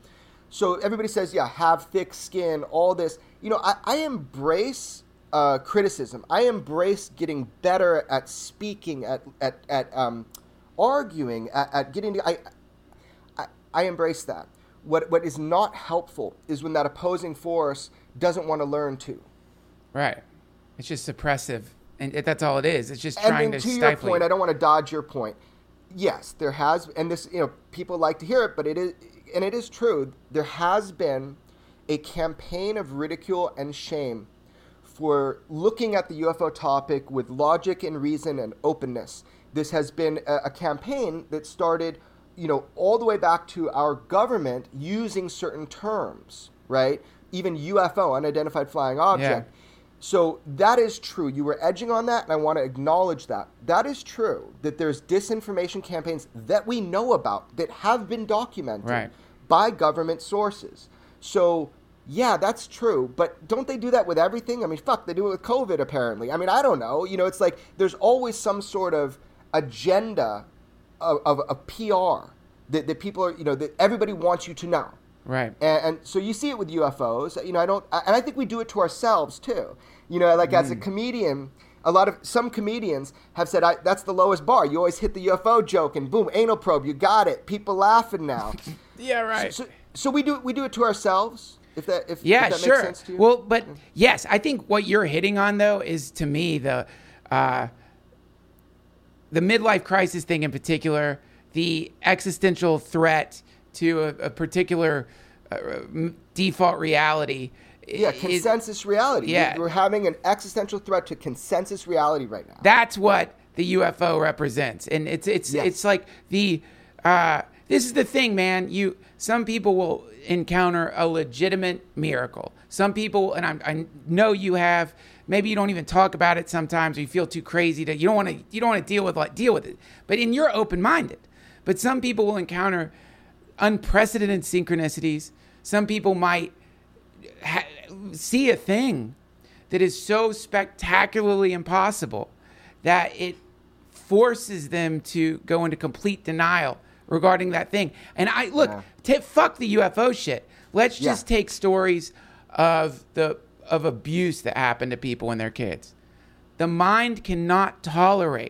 So everybody says, yeah, have thick skin, all this. You know, I, I embrace uh, criticism. I embrace getting better at speaking, at at at um, arguing, at, at getting. To, I, I I embrace that. What what is not helpful is when that opposing force doesn't want to learn to. Right. It's just suppressive, and it, that's all it is. It's just And trying then to to stifle your point, you. I don't want to dodge your point. Yes, there has, and this, you know, people like to hear it, but it is, and it is true. There has been a campaign of ridicule and shame for looking at the U F O topic with logic and reason and openness. This has been a, a campaign that started, you know, all the way back to our government using certain terms, right? Even U F O, unidentified flying object. Yeah. So that is true. You were edging on that, and I want to acknowledge that. That is true, that there's disinformation campaigns that we know about that have been documented Right. by government sources. So, yeah, that's true. But don't they do that with everything? I mean, fuck, they do it with COVID, apparently. I mean, I don't know. You know, it's like there's always some sort of agenda of, of, of P R that, that people are, you know, that everybody wants you to know. Right. And, and so you see it with U F Os. You know, I don't, and I think we do it to ourselves too. You know, like mm. as a comedian, a lot of some comedians have said I, that's the lowest bar. You always hit the U F O joke, and boom, anal probe. You got it. People laughing now. Yeah, right. So, so, so we do we do it to ourselves. If that if, yeah, if that sure. makes sense to you. Well, but yes, I think what you're hitting on though is to me the uh, the midlife crisis thing in particular, the existential threat to a, a particular uh, default reality. Yeah, consensus it, reality. Yeah. We're having an existential threat to consensus reality right now. That's what the U F O represents. And it's it's yes. it's like the uh, this is the thing, man. You some people will encounter a legitimate miracle. Some people, and I, I know you have, maybe you don't even talk about it sometimes, or you feel too crazy to you don't want to you don't want to deal with like deal with it. But in you're open-minded. But some people will encounter unprecedented synchronicities. Some people might ha- see a thing that is so spectacularly impossible that it forces them to go into complete denial regarding that thing. And I look, yeah. t- fuck the U F O shit. Let's yeah. just take stories of the of abuse that happened to people when they're kids. The mind cannot tolerate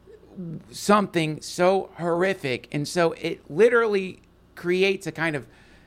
something so horrific, and so it literally creates a kind of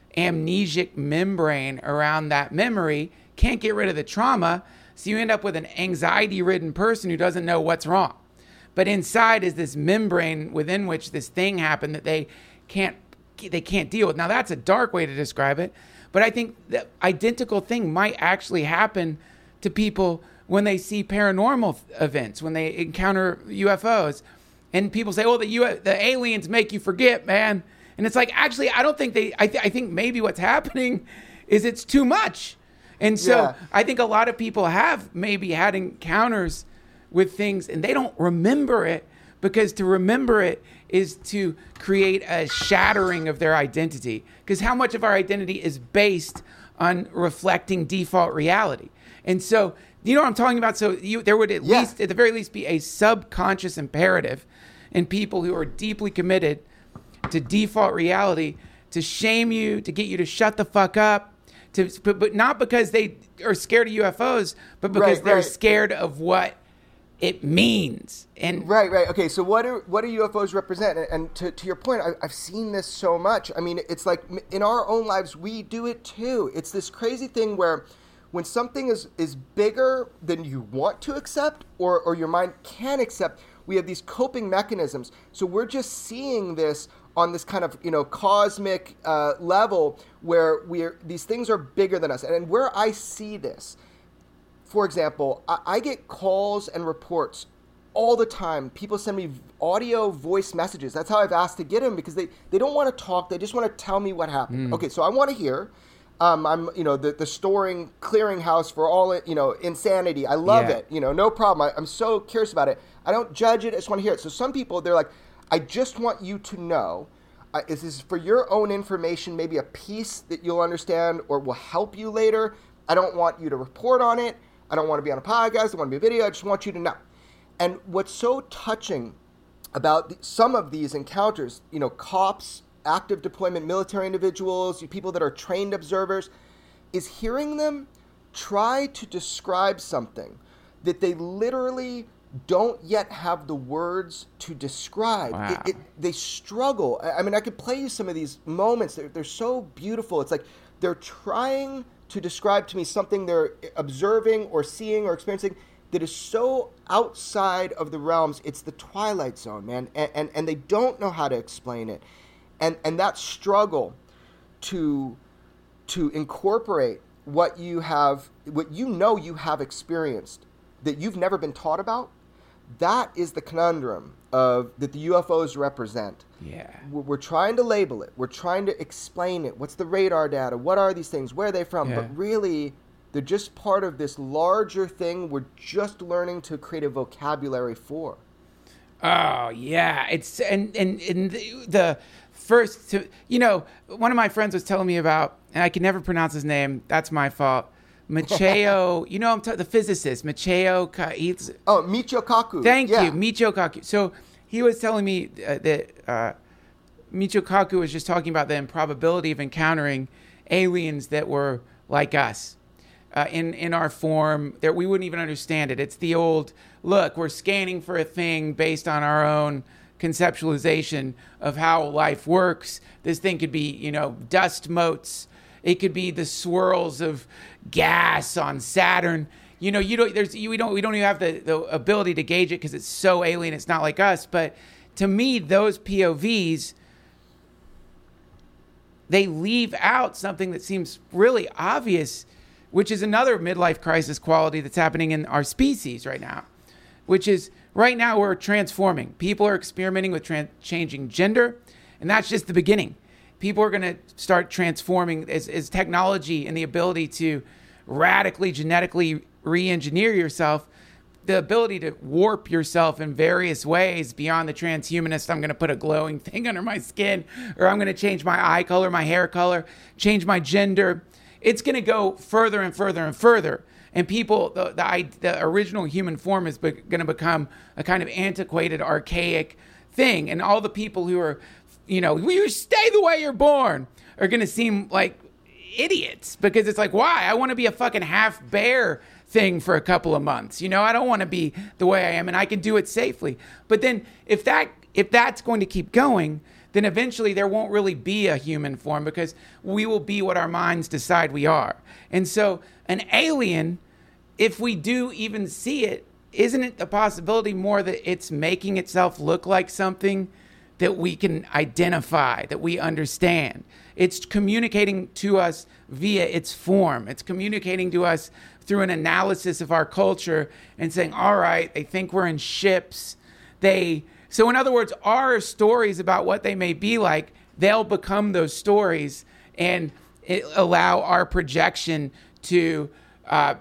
amnesic membrane around that memory. Can't get rid of the trauma, so you end up with an anxiety-ridden person who doesn't know what's wrong. But inside is this membrane within which this thing happened that they can't they can't deal with. Now that's a dark way to describe it, but I think the identical thing might actually happen to people when they see paranormal events, when they encounter U F Os. And people say, "Oh, the U- the aliens make you forget, man." And it's like, actually, I don't think they. I, th- I think maybe what's happening is it's too much. And so yeah. I think a lot of people have maybe had encounters with things, and they don't remember it because to remember it is to create a shattering of their identity. Because how much of our identity is based on reflecting default reality? And so, you know what I'm talking about? So you, there would at yeah. least, at the very least, be a subconscious imperative in people who are deeply committed to default reality to shame you, to get you to shut the fuck up, to but, but not because they are scared of U F Os, but because right, they're right. scared of what it means. And right, right. Okay, so what do what do U F Os represent? And, and to, to your point, I, I've seen this so much. I mean, it's like in our own lives, we do it too. It's this crazy thing where when something is, is bigger than you want to accept or, or your mind can accept, we have these coping mechanisms. So we're just seeing this on this kind of, you know, cosmic uh, level where we're these things are bigger than us. And, and where I see this, for example, I, I get calls and reports all the time. People send me audio voice messages. That's how I've asked to get them because they, they don't want to talk. They just want to tell me what happened. Mm. Okay, so I want to hear. Um, I'm, you know, the, the storing clearinghouse for all, you know, insanity. I love yeah. it. You know, no problem. I, I'm so curious about it. I don't judge it. I just want to hear it. So some people, they're like, I just want you to know, uh, this is for your own information, maybe a piece that you'll understand or will help you later. I don't want you to report on it. I don't want to be on a podcast. I want to be a video. I just want you to know. And what's so touching about the, some of these encounters, you know, cops active deployment military individuals, people that are trained observers, is hearing them try to describe something that they literally don't yet have the words to describe. Wow. It, it, they struggle. I, I mean, I could play you some of these moments. They're, they're so beautiful. It's like they're trying to describe to me something they're observing or seeing or experiencing that is so outside of the realms. It's the Twilight Zone, man. And, and, and they don't know how to explain it. And, and that struggle to, to incorporate what you have, what you know you have experienced that you've never been taught about, that is the conundrum of that the U F Os represent. Yeah. We're, we're trying to label it. We're trying to explain it. What's the radar data? What are these things? Where are they from? Yeah. But really, they're just part of this larger thing we're just learning to create a vocabulary for. Oh, yeah. It's and and, and the, the first, to, you know, one of my friends was telling me about, and I can never pronounce his name. That's my fault. Michio, you know, I'm t- the physicist, Michio. Ka- he's, oh, Michio Kaku. Thank yeah. you, Michio Kaku. So he was telling me uh, that uh, Michio Kaku was just talking about the improbability of encountering aliens that were like us uh, in in our form, that we wouldn't even understand it. It's the old look. We're scanning for a thing based on our own conceptualization of how life works. This thing could be, you know, dust motes. It could be the swirls of gas on Saturn. You know, you don't. There's. You, we don't. We don't even have the, the ability to gauge it because it's so alien. It's not like us. But to me, those P O Vs, they leave out something that seems really obvious, which is another midlife crisis quality that's happening in our species right now. Which is right now we're transforming. People are experimenting with tran- changing gender, and that's just the beginning. People are going to start transforming as, as technology and the ability to radically genetically re-engineer yourself, the ability to warp yourself in various ways beyond the transhumanist. I'm going to put a glowing thing under my skin, or I'm going to change my eye color, my hair color, change my gender. It's going to go further and further and further. And people, the the, the original human form is be, going to become a kind of antiquated, archaic thing. And all the people who are, you know, you stay the way you're born, are going to seem like idiots because it's like, why? I want to be a fucking half bear thing for a couple of months. You know, I don't want to be the way I am, and I can do it safely. But then if that if that's going to keep going, then eventually there won't really be a human form because we will be what our minds decide we are. And so an alien, if we do even see it, isn't it the possibility more that it's making itself look like something that we can identify, that we understand? It's communicating to us via its form. It's communicating to us through an analysis of our culture and saying, all right, they think we're in ships. They, so in other words, our stories about what they may be like, they'll become those stories and it allow our projection to uh,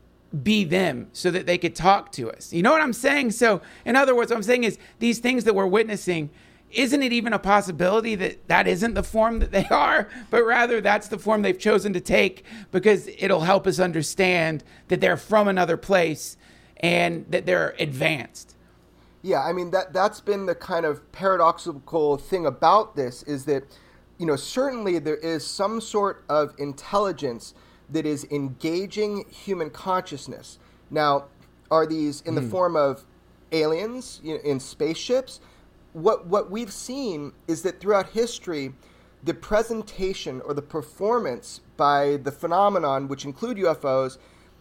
be them so that they could talk to us. You know what I'm saying? So in other words, what I'm saying is these things that we're witnessing, isn't it even a possibility that that isn't the form that they are, but rather that's the form they've chosen to take because it'll help us understand that they're from another place and that they're advanced? Yeah, I mean, that, that's been the kind of paradoxical thing about this is that, you know, certainly there is some sort of intelligence that is engaging human consciousness. Now, are these in the mm. form of aliens, you know, in spaceships? What what we've seen is that throughout history, the presentation or the performance by the phenomenon, which include U F Os,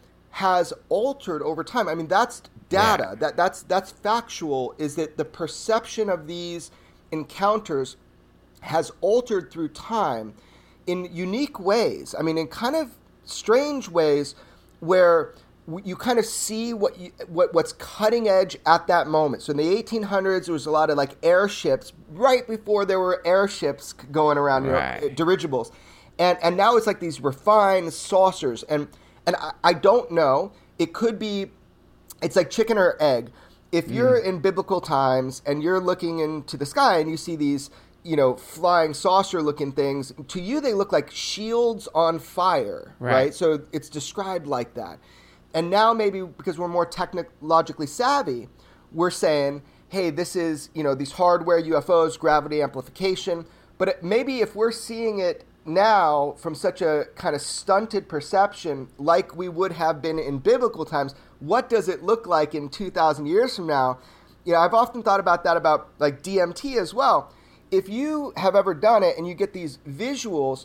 has altered over time. I mean, that's data. Yeah. That that's that's factual. Is that the perception of these encounters has altered through time in unique ways. I mean, in kind of strange ways, where you kind of see what you, what what's cutting edge at that moment. So in the eighteen hundreds, there was a lot of like airships right before there were airships going around, right. you know, dirigibles, and and now it's like these refined saucers. And and I, I don't know. It could be, it's like chicken or egg. If you're mm. in biblical times and you're looking into the sky and you see these, you know, flying saucer-looking things, to you they look like shields on fire, right? right? So it's described like that. And now maybe because we're more technologically savvy, we're saying, hey, this is, you know, these hardware U F Os, gravity amplification. But it, maybe if we're seeing it now from such a kind of stunted perception like we would have been in biblical times, what does it look like in two thousand years from now? You know, I've often thought about that about like D M T as well. If you have ever done it and you get these visuals,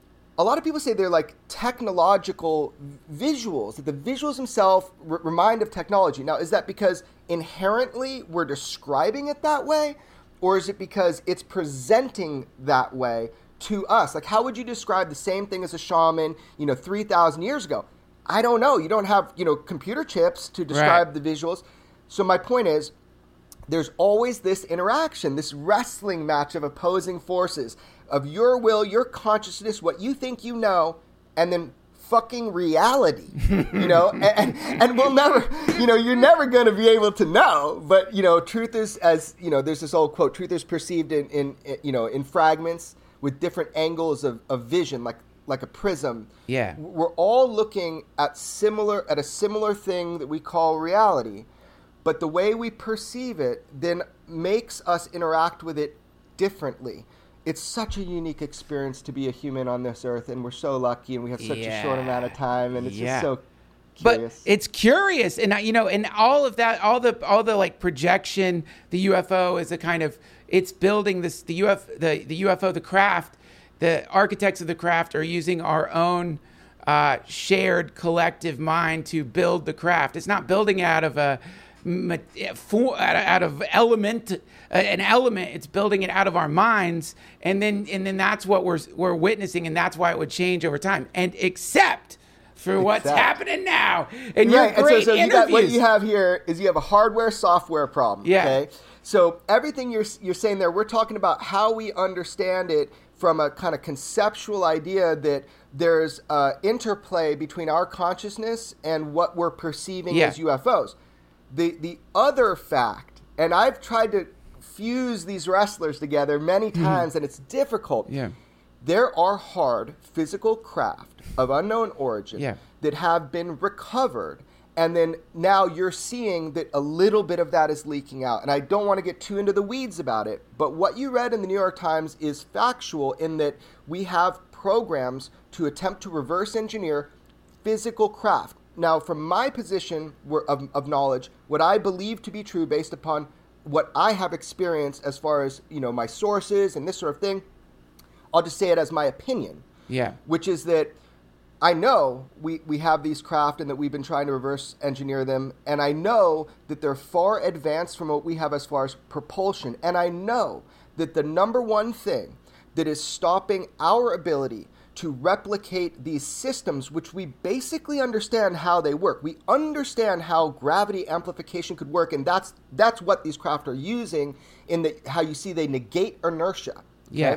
a lot of people say they're like technological visuals, that the visuals themselves r- remind of technology. Now, is that because inherently we're describing it that way? Or is it because it's presenting that way to us? Like, how would you describe the same thing as a shaman, you know, three thousand years ago? I don't know. You don't have, you know, computer chips to describe Right. the visuals. So my point is, there's always this interaction, this wrestling match of opposing forces, of your will, your consciousness, what you think you know, and then fucking reality, you know? and, and, and we'll never, you know, you're never going to be able to know, but, you know, truth is, as, you know, there's this old quote, truth is perceived in, in, in you know, in fragments with different angles of, of vision, like like a prism. Yeah. We're all looking at similar, at a similar thing that we call reality. But the way we perceive it then makes us interact with it differently. It's such a unique experience to be a human on this earth, and we're so lucky, and we have such Yeah. a short amount of time, and it's Yeah. just so But curious. it's curious, and I- you know, and all of that, all the all the like projection, the U F O is a kind of, it's building this, the U F the the U F O, the craft, the architects of the craft are using our own uh, shared collective mind to build the craft. It's not building out of a ma- for, out of element uh, an element. It's building it out of our minds, and then and then that's what we're we're witnessing, and that's why it would change over time. And except for what's Except. happening now, and your Right, and great so, so you got, what interviews. you have here is you have a hardware software problem. Yeah. Okay, so everything you're you're saying there, we're talking about how we understand it from a kind of conceptual idea that there's uh, interplay between our consciousness and what we're perceiving Yeah. as U F Os. The the other fact, and I've tried to fuse these wrestlers together many times, and it's difficult. Yeah. There are hard physical craft of unknown origin Yeah. that have been recovered, and then now you're seeing that a little bit of that is leaking out. And I don't want to get too into the weeds about it, but what you read in the New York Times is factual in that we have programs to attempt to reverse engineer physical craft. Now, from my position of, of knowledge, what I believe to be true based upon what I have experienced as far as, you know, my sources and this sort of thing, I'll just say it as my opinion. Yeah. Which is that I know we, we have these craft and that we've been trying to reverse engineer them. And I know that they're far advanced from what we have as far as propulsion. And I know that the number one thing that is stopping our ability to replicate these systems, which we basically understand how they work. We understand how gravity amplification could work. And that's that's what these craft are using in the how you see they negate inertia. Okay? Yeah.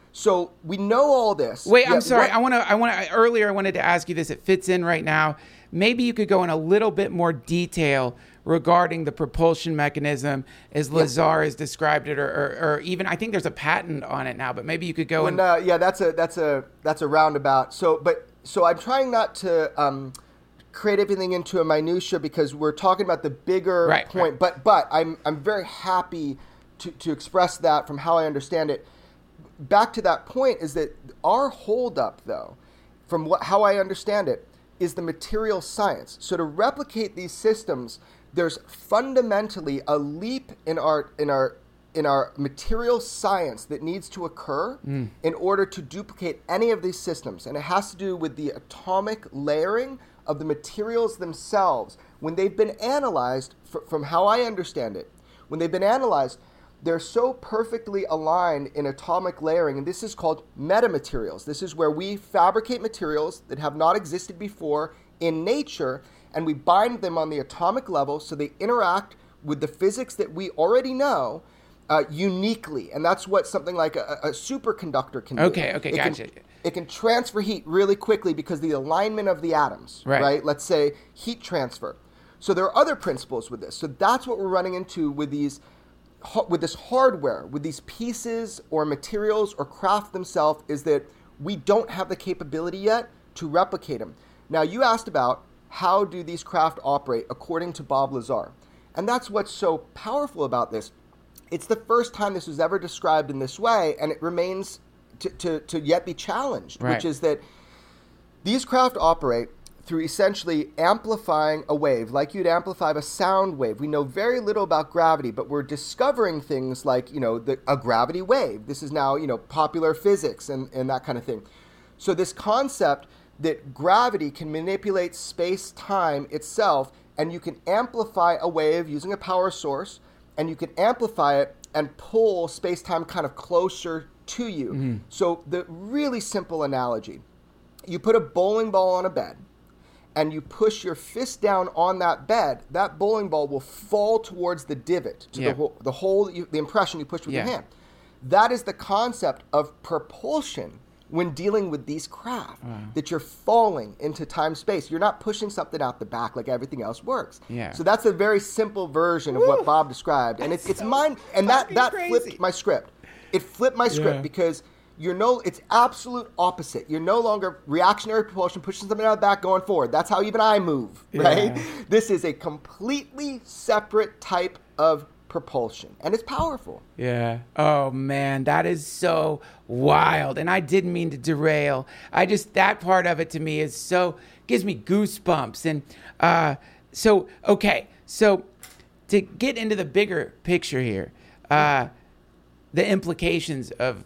So we know all this. Wait, Yeah, I'm sorry. what- I want to. I want to. Earlier, I wanted to ask you this. It fits in right now. Maybe you could go in a little bit more detail regarding the propulsion mechanism as Lazar has described it, or, or, or even I think there's a patent on it now. But maybe you could go When, and uh, yeah, that's a that's a that's a roundabout. So, but so I'm trying not to um, create everything into a minutia because we're talking about the bigger Right, point. right. But but I'm I'm very happy to to express that from how I understand it. Back to that point is that our holdup, though, from what how I understand it, is the material science. So to replicate these systems, there's fundamentally a leap in our in our in our material science that needs to occur Mm. in order to duplicate any of these systems. And it has to do with the atomic layering of the materials themselves. When they've been analyzed, fr- from how I understand it, when they've been analyzed, they're so perfectly aligned in atomic layering, and this is called metamaterials. This is where we fabricate materials that have not existed before in nature, and we bind them on the atomic level so they interact with the physics that we already know uh, uniquely. And that's what something like a, a superconductor can do. Okay, okay, it gotcha. Can, it can transfer heat really quickly because the alignment of the atoms, Right. right? Let's say heat transfer. So there are other principles with this. So that's what we're running into with these with this hardware, with these pieces or materials or craft themselves, is that we don't have the capability yet to replicate them. Now, you asked about how do these craft operate according to Bob Lazar. And that's what's so powerful about this, It's the first time this was ever described in this way, and it remains to, to, to yet be challenged, right. which is that these craft operate through essentially amplifying a wave, like you'd amplify a sound wave. We know very little about gravity, but we're discovering things like, you know, the, a gravity wave. This is now, you know, popular physics and, and that kind of thing. So this concept that gravity can manipulate space-time itself, and you can amplify a wave using a power source, and you can amplify it and pull space-time kind of closer to you. Mm-hmm. So the really simple analogy, you put a bowling ball on a bed, and you push your fist down on that bed, that bowling ball will fall towards the divot, to yeah. the, hole, the hole, you, the impression you push with yeah. your hand. That is the concept of propulsion when dealing with these craft, wow. that you're falling into time-space. You're not pushing something out the back like everything else works. Yeah. So that's a very simple version Woo! Of what Bob described. And it's, so it's mine, and that, that flipped my script. It flipped my script yeah. because you're no, it's absolute opposite. You're no longer reactionary propulsion, pushing something out the back, going forward. That's how even I move, right? Yeah. This is a completely separate type of propulsion, and it's powerful. Yeah. Oh man, that is so wild. And I didn't mean to derail. I just, that part of it to me is so, gives me goosebumps. And uh, so, okay, so to get into the bigger picture here, uh, the implications of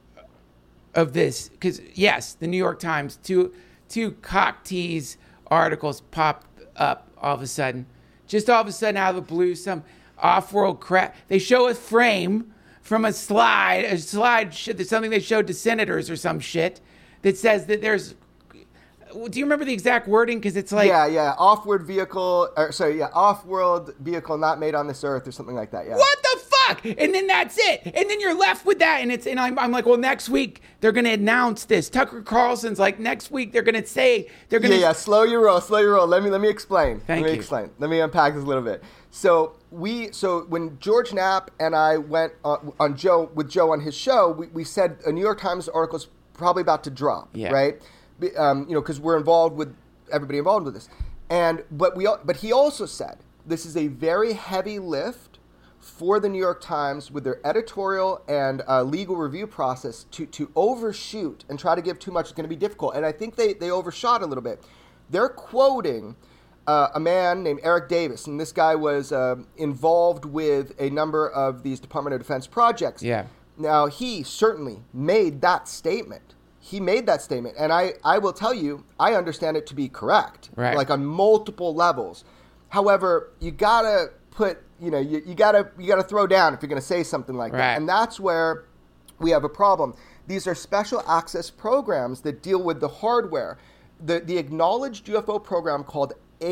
of this, because yes, the New York Times, two two cock tease articles pop up all of a sudden, just all of a sudden out of the blue, some off-world crap. They show a frame from a slide, a slide, something they showed to senators or some shit that says that there's. Do you remember the exact wording? Because it's like yeah, yeah, off-world vehicle, or sorry, yeah, off-world vehicle not made on this earth or something like that. Yeah. What the fuck? And then that's it. And then you're left with that, and it's and I'm, I'm like, well, next week they're gonna announce this. Tucker Carlson's like, next week they're gonna say they're gonna. Yeah, yeah. Slow your roll, slow your roll. Let me let me explain. Thank let me you. explain. Let me unpack this a little bit. So we, so when George Knapp and I went on, on Joe with Joe on his show, we, we said a New York Times article's probably about to drop, yeah. right? Um, you know, because we're involved with everybody involved with this, and but we but he also said this is a very heavy lift for the New York Times with their editorial and uh, legal review process to to overshoot and try to give too much is going to be difficult, and I think they they overshot a little bit. They're quoting uh, a man named Eric Davis, and this guy was uh, involved with a number of these Department of Defense projects. Yeah. Now he certainly made that statement. He made that statement, and I, I will tell you, I understand it to be correct, right. like on multiple levels. However, you gotta put, you know, you, you gotta you gotta throw down if you're gonna say something like right. that, and that's where we have a problem. These are special access programs that deal with the hardware. The the acknowledged U F O program called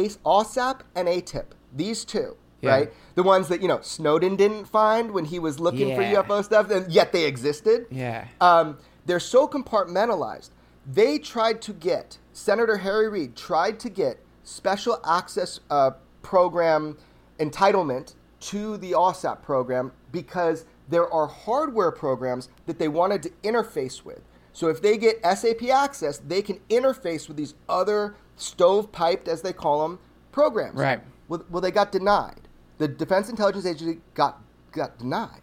OSAP and A T I P. These two, yeah. right? The ones that you know Snowden didn't find when he was looking yeah. for U F O stuff, and yet they existed. Yeah. Um, They're so compartmentalized. They tried to get, Senator Harry Reid tried to get special access uh, program entitlement to the OSAP program because there are hardware programs that they wanted to interface with. So if they get S A P access, they can interface with these other stovepiped, as they call them, programs. Right. Well, well they got denied. The Defense Intelligence Agency got got denied.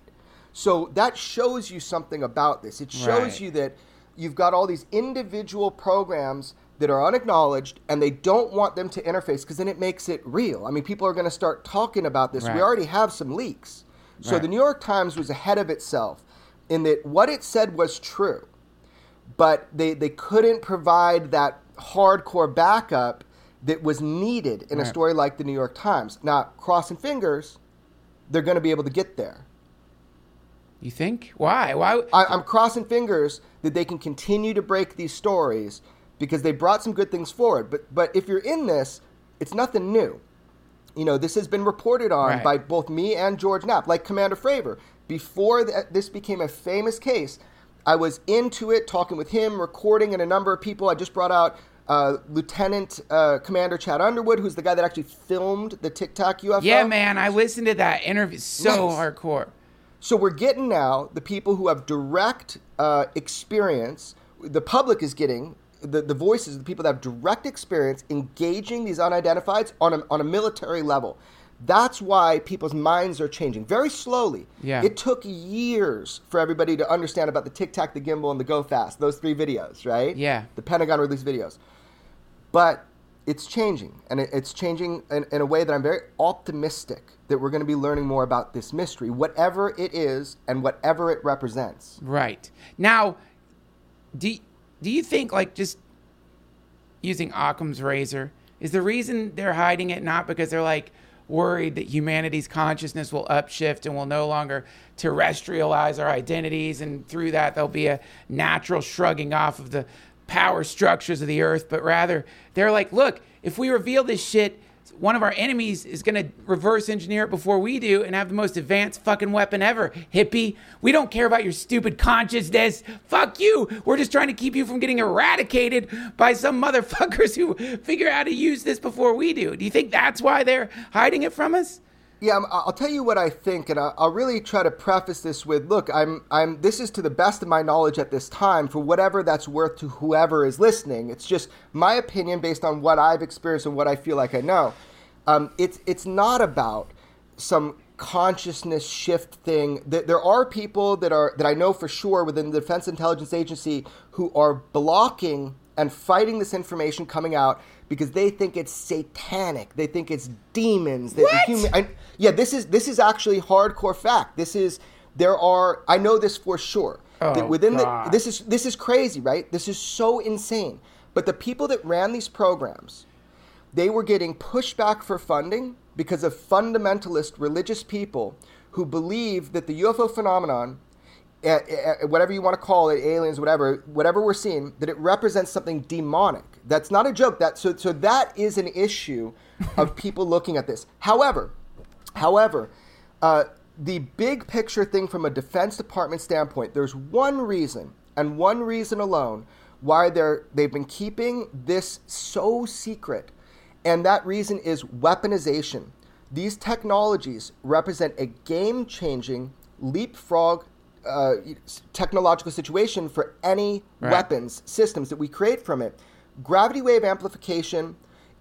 So that shows you something about this. It shows right. you that you've got all these individual programs that are unacknowledged, and they don't want them to interface because then it makes it real. I mean, people are going to start talking about this. Right. We already have some leaks. So right. the New York Times was ahead of itself in that what it said was true, but they, they couldn't provide that hardcore backup that was needed in right. a story like the New York Times. Now, crossing fingers, they're going to be able to get there. You think? Why? Why? I, I'm crossing fingers that they can continue to break these stories because they brought some good things forward. But but if you're in this, it's nothing new. You know, this has been reported on right. by both me and George Knapp, like Commander Fravor. Before the, this became a famous case, I was into it, talking with him, recording, and a number of people. I just brought out uh, Lieutenant uh, Commander Chad Underwood, who's the guy that actually filmed the Tic Tac U F O. Yeah, man, I listened to that interview. So nice. hardcore. So we're getting now the people who have direct uh, experience. The public is getting the, the voices of the people that have direct experience engaging these unidentifieds on a, on a military level. That's why people's minds are changing very slowly. Yeah. It took years for everybody to understand about the Tic Tac, the Gimbal, and the Go Fast, those three videos, right? Yeah. The Pentagon released videos. But it's changing, and it, it's changing in, in a way that I'm very optimistic that we're going to be learning more about this mystery, whatever it is and whatever it represents. Right. Now, do, do you think, like, just using Occam's razor, is the reason they're hiding it not because they're, like, worried that humanity's consciousness will upshift and will no longer terrestrialize our identities, and through that there'll be a natural shrugging off of the power structures of the earth, but rather they're like, look, if we reveal this shit, one of our enemies is going to reverse engineer it before we do and have the most advanced fucking weapon ever. Hippie, we don't care about your stupid consciousness. Fuck you. We're just trying to keep you from getting eradicated by some motherfuckers who figure out how to use this before we do. Do you think that's why they're hiding it from us? Yeah, I'll tell you what I think, and I'll really try to preface this with, look, I'm, I'm. This is to the best of my knowledge at this time, for whatever that's worth to whoever is listening. It's just my opinion based on what I've experienced and what I feel like I know. Um, it's, it's not about some consciousness shift thing. There are people that are that I know for sure within the Defense Intelligence Agency who are blocking and fighting this information coming out because they think it's satanic. They think it's demons. That What? Human, I, yeah, this is this is actually hardcore fact. This is there are I know this for sure. Oh, that within God. the this is this is crazy, right? This is so insane. But the people that ran these programs, they were getting pushback for funding because of fundamentalist religious people who believe that the U F O phenomenon, uh, uh, whatever you want to call it, aliens, whatever, whatever we're seeing, that it represents something demonic. That's not a joke. That so so that is an issue of people looking at this. However, however, uh, the big picture thing from a Defense Department standpoint, there's one reason and one reason alone why they're they've been keeping this so secret. And that reason is weaponization. These technologies represent a game-changing leapfrog uh, technological situation for any Right. weapons systems that we create from it. Gravity wave amplification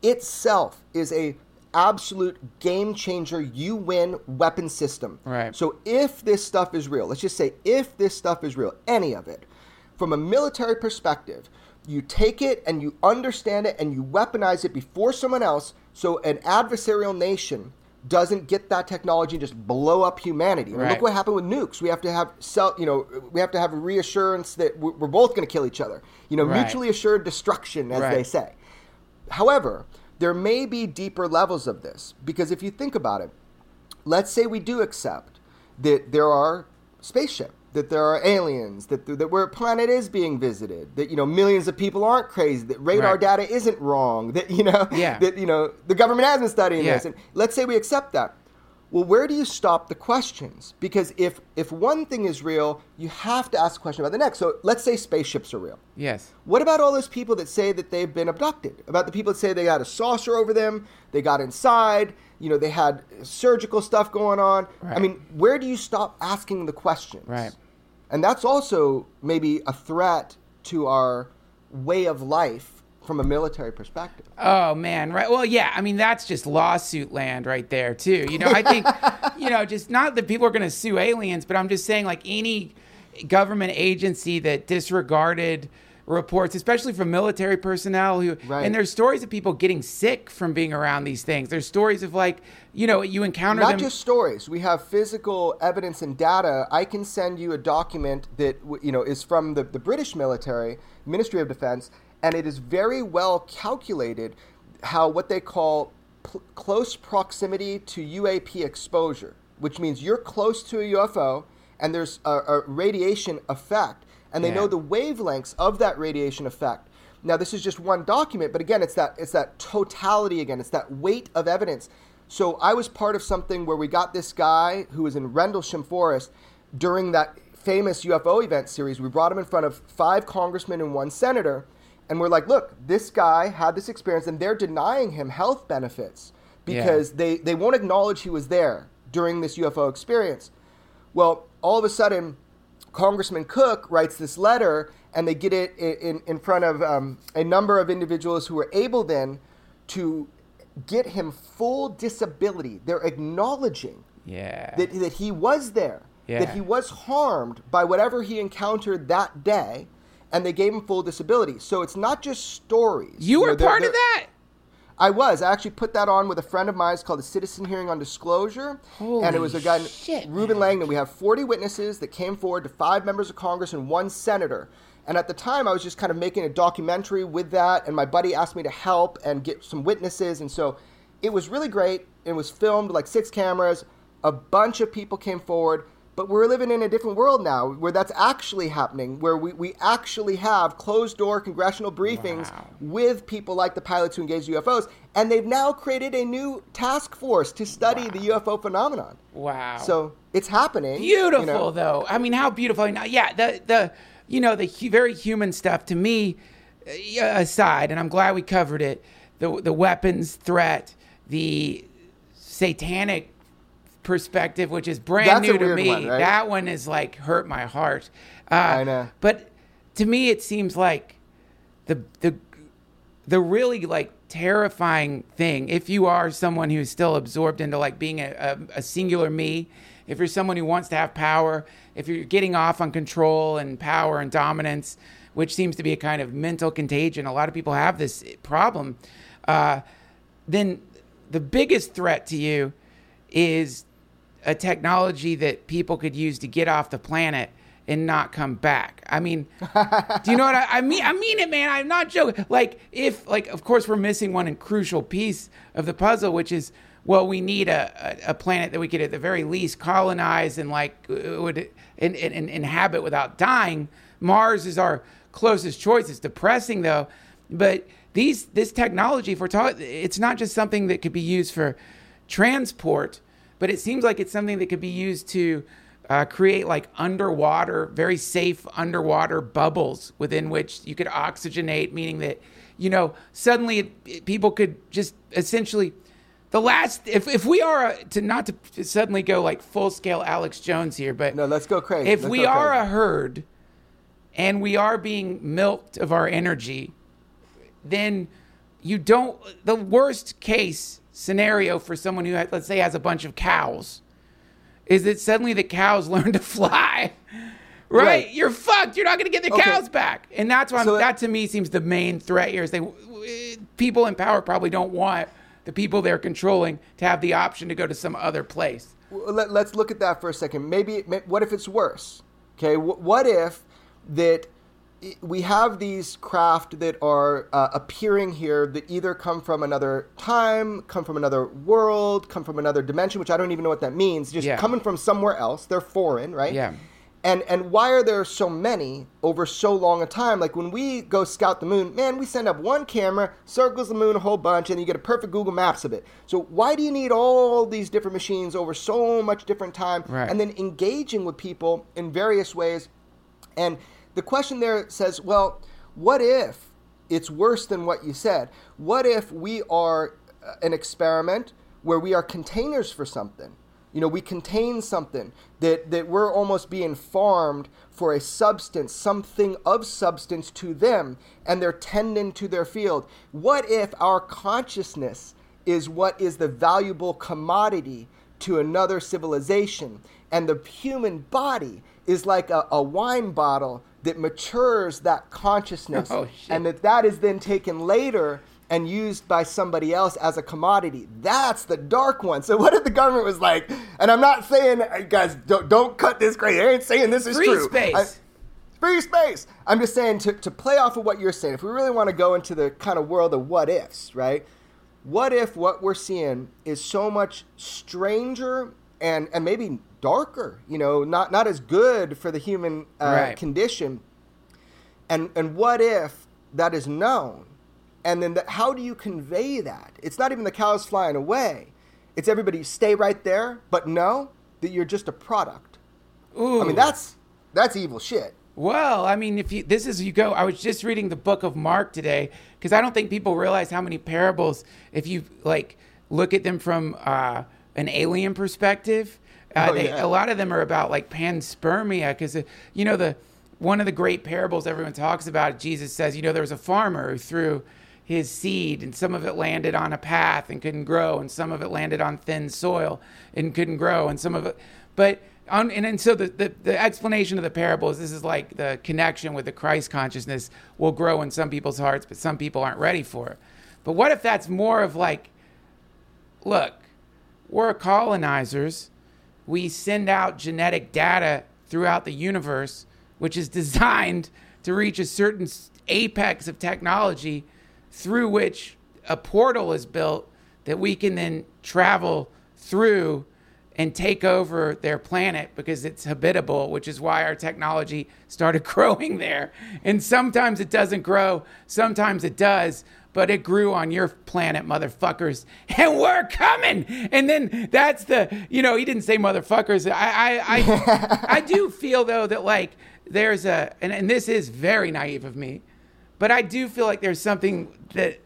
itself is a absolute game changer. You win weapon system. Right. So if this stuff is real, let's just say if this stuff is real, any of it, from a military perspective, you take it and you understand it and you weaponize it before someone else so an adversarial nation doesn't get that technology and just blow up humanity. I mean, Right. look what happened with nukes. We have to have self, you know, we have to have reassurance that we're we're both going to kill each other. You know, Right. mutually assured destruction, as Right. they say. However, there may be deeper levels of this because if you think about it, let's say we do accept that there are spaceships, that there are aliens, that that where a planet is being visited, that you know millions of people aren't crazy, that radar Right. data isn't wrong, that you know Yeah. that you know the government has been studying Yeah. this. And let's say we accept that. Well, where do you stop the questions? Because if if one thing is real, you have to ask a question about the next. So let's say spaceships are real. Yes. What about all those people that say that they've been abducted? About the people that say they got a saucer over them, they got inside, you know, they had surgical stuff going on. Right. I mean, where do you stop asking the questions? Right. And that's also maybe a threat to our way of life from a military perspective. Oh man, right. Well, yeah. I mean, that's just lawsuit land right there too. You know, I think, you know, just not that people are going to sue aliens, but I'm just saying, like any government agency that disregarded reports, especially from military personnel who, Right. and there's stories of people getting sick from being around these things. There's stories of like, you know, you encounter Not them. just stories. We have physical evidence and data. I can send you a document that w- you know is from the, the British military, Ministry of Defense, and it is very well calculated how what they call p- close proximity to U A P exposure, which means you're close to a U F O and there's a, a radiation effect, and they Yeah. know the wavelengths of that radiation effect. Now, this is just one document, but again, it's that it's that totality again. It's that weight of evidence. So I was part of something where we got this guy who was in Rendlesham Forest during that famous U F O event series. We brought him in front of five congressmen and one senator, and we're like, look, this guy had this experience, and they're denying him health benefits because Yeah. they, they won't acknowledge he was there during this U F O experience. Well, all of a sudden, Congressman Cook writes this letter, and they get it in, in front of um, a number of individuals who are able then to get him full disability. They're acknowledging Yeah. that, that he was there, Yeah. that he was harmed by whatever he encountered that day, and they gave him full disability. So it's not just stories. You were know, they're- part of they're- that? I was. I actually put that on with a friend of mine. It's called the Citizen Hearing on Disclosure. Holy and it was a guy, shit, Reuben man. Langdon. We have forty witnesses that came forward to five members of Congress and one senator. And at the time, I was just kind of making a documentary with that. And my buddy asked me to help and get some witnesses. And so it was really great. It was filmed, like six cameras. A bunch of people came forward. But we're living in a different world now where that's actually happening, where we, we actually have closed-door congressional briefings Wow. with people like the pilots who engage U F Os. And they've now created a new task force to study Wow. the U F O phenomenon. Wow. So it's happening. Beautiful, you know. though. I mean, how beautiful. Now, yeah, the, the you know, the hu- very human stuff, to me, uh, aside, and I'm glad we covered it, the, the weapons threat, the satanic perspective, which is brand That's a new to weird me. one, right? That one is like hurt my heart. Uh, I know. But to me, it seems like the the the really like terrifying thing, if you are someone who's still absorbed into like being a, a, a singular me, if you're someone who wants to have power, if you're getting off on control and power and dominance, which seems to be a kind of mental contagion, a lot of people have this problem, uh, then the biggest threat to you is a technology that people could use to get off the planet and not come back. I mean, do you know what I, I mean? I mean it, man. I'm not joking. Like, if, like, of course, we're missing one crucial piece of the puzzle, which is, well, we need a, a, a planet that we could, at the very least, colonize and like would and, and, and inhabit without dying. Mars is our closest choice. It's depressing, though. But these this technology, if we're talking, it's not just something that could be used for transport, but it seems like it's something that could be used to uh, create like underwater, very safe underwater bubbles within which you could oxygenate, meaning that, you know, suddenly it, it- people could just essentially, the last, if, if we are, a, to not to suddenly go like full scale Alex Jones here, but No, let's go crazy. if Let's we go are crazy. a herd and we are being milked of our energy, then you don't, the worst case scenario for someone who, let's say, has a bunch of cows is that suddenly the cows learn to fly. Right? Right. You're fucked. You're not going to get the Okay. cows back. And that's why I'm, So- that to me seems the main threat here is they people in power probably don't want the people they're controlling to have the option to go to some other place. Well, Let, let's look at that for a second. Maybe, may- what if it's worse? Okay, Wh- what if that i- we have these craft that are uh, appearing here that either come from another time, come from another world, come from another dimension, which I don't even know what that means, just Yeah. coming from somewhere else. They're foreign, right? Yeah. And and why are there so many over so long a time? Like when we go scout the moon, man, we send up one camera, circles the moon a whole bunch, and you get a perfect Google Maps of it. So why do you need all these different machines over so much different time? Right. And then engaging with people in various ways. And the question there says, well, what if it's worse than what you said? What if we are uh, an experiment where we are containers for something? You know, we contain something that, that we're almost being farmed for a substance, something of substance to them, and they're tending to their field. What if our consciousness is what is the valuable commodity to another civilization, and the human body is like a, a wine bottle that matures that consciousness, Oh, shit. and that that is then taken later and used by somebody else as a commodity? That's the dark one. So what if the government was like, and I'm not saying, hey, guys, don't, don't cut this crazy. I ain't saying this is Free true. space. I- free space. I'm just saying to, to play off of what you're saying, if we really want to go into the kind of world of what ifs, right? What if what we're seeing is so much stranger and, and maybe darker, you know, not, not as good for the human uh, Right. condition. And, and what if that is known? And then the, how do you convey that? It's not even the cows flying away. It's everybody stay right there, but know that you're just a product. Ooh. I mean, that's that's evil shit. Well, I mean, if you this is you go. I was just reading the book of Mark today because I don't think people realize how many parables, if you like look at them from uh, an alien perspective, uh, Oh, they, yeah. a lot of them are about like panspermia. Because uh, you know the one of the great parables everyone talks about. Jesus says, you know, there was a farmer who threw his seed, and some of it landed on a path and couldn't grow, and some of it landed on thin soil and couldn't grow, and some of it, but on, and, and so the, the, the explanation of the parable is this is like the connection with the Christ consciousness will grow in some people's hearts, but some people aren't ready for it. But what if that's more of like, look, we're colonizers. We send out genetic data throughout the universe, which is designed to reach a certain apex of technology through which a portal is built that we can then travel through and take over their planet because it's habitable, which is why our technology started growing there. And sometimes it doesn't grow, sometimes it does, but it grew on your planet, motherfuckers, and we're coming. And then that's the, you know, he didn't say motherfuckers. I I I, I do feel, though, that, like, there's a, and, and this is very naive of me, but I do feel like there's something that,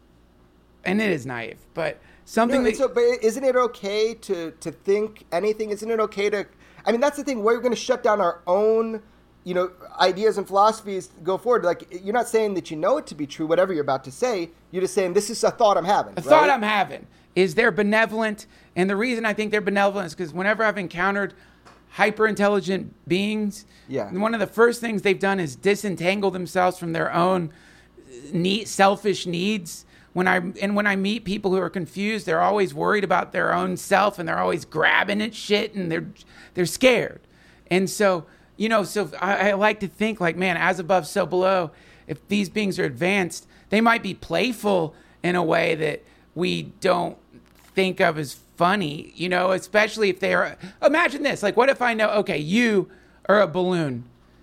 and it is naive, but something no, that... So, but isn't it okay to, to think anything? Isn't it okay to, I mean, that's the thing, we're going to shut down our own, you know, ideas and philosophies go forward. Like, you're not saying that you know it to be true, whatever you're about to say. You're just saying, this is a thought I'm having. A right? thought I'm having is they're benevolent. And the reason I think they're benevolent is because whenever I've encountered hyper-intelligent beings, yeah. one of the first things they've done is disentangle themselves from their own need, selfish needs. When I and when I meet people who are confused, they're always worried about their own self, and they're always grabbing at shit, and they're they're scared. And so, you know, so I, I like to think like, man, as above, so below. If these beings are advanced, they might be playful in a way that we don't think of as funny, you know, especially if they are. Imagine this. Like, what if I know, okay, you are a balloon,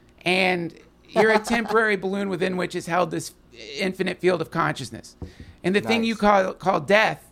and you're a temporary balloon within which is held this infinite field of consciousness. And the nice. thing you call call death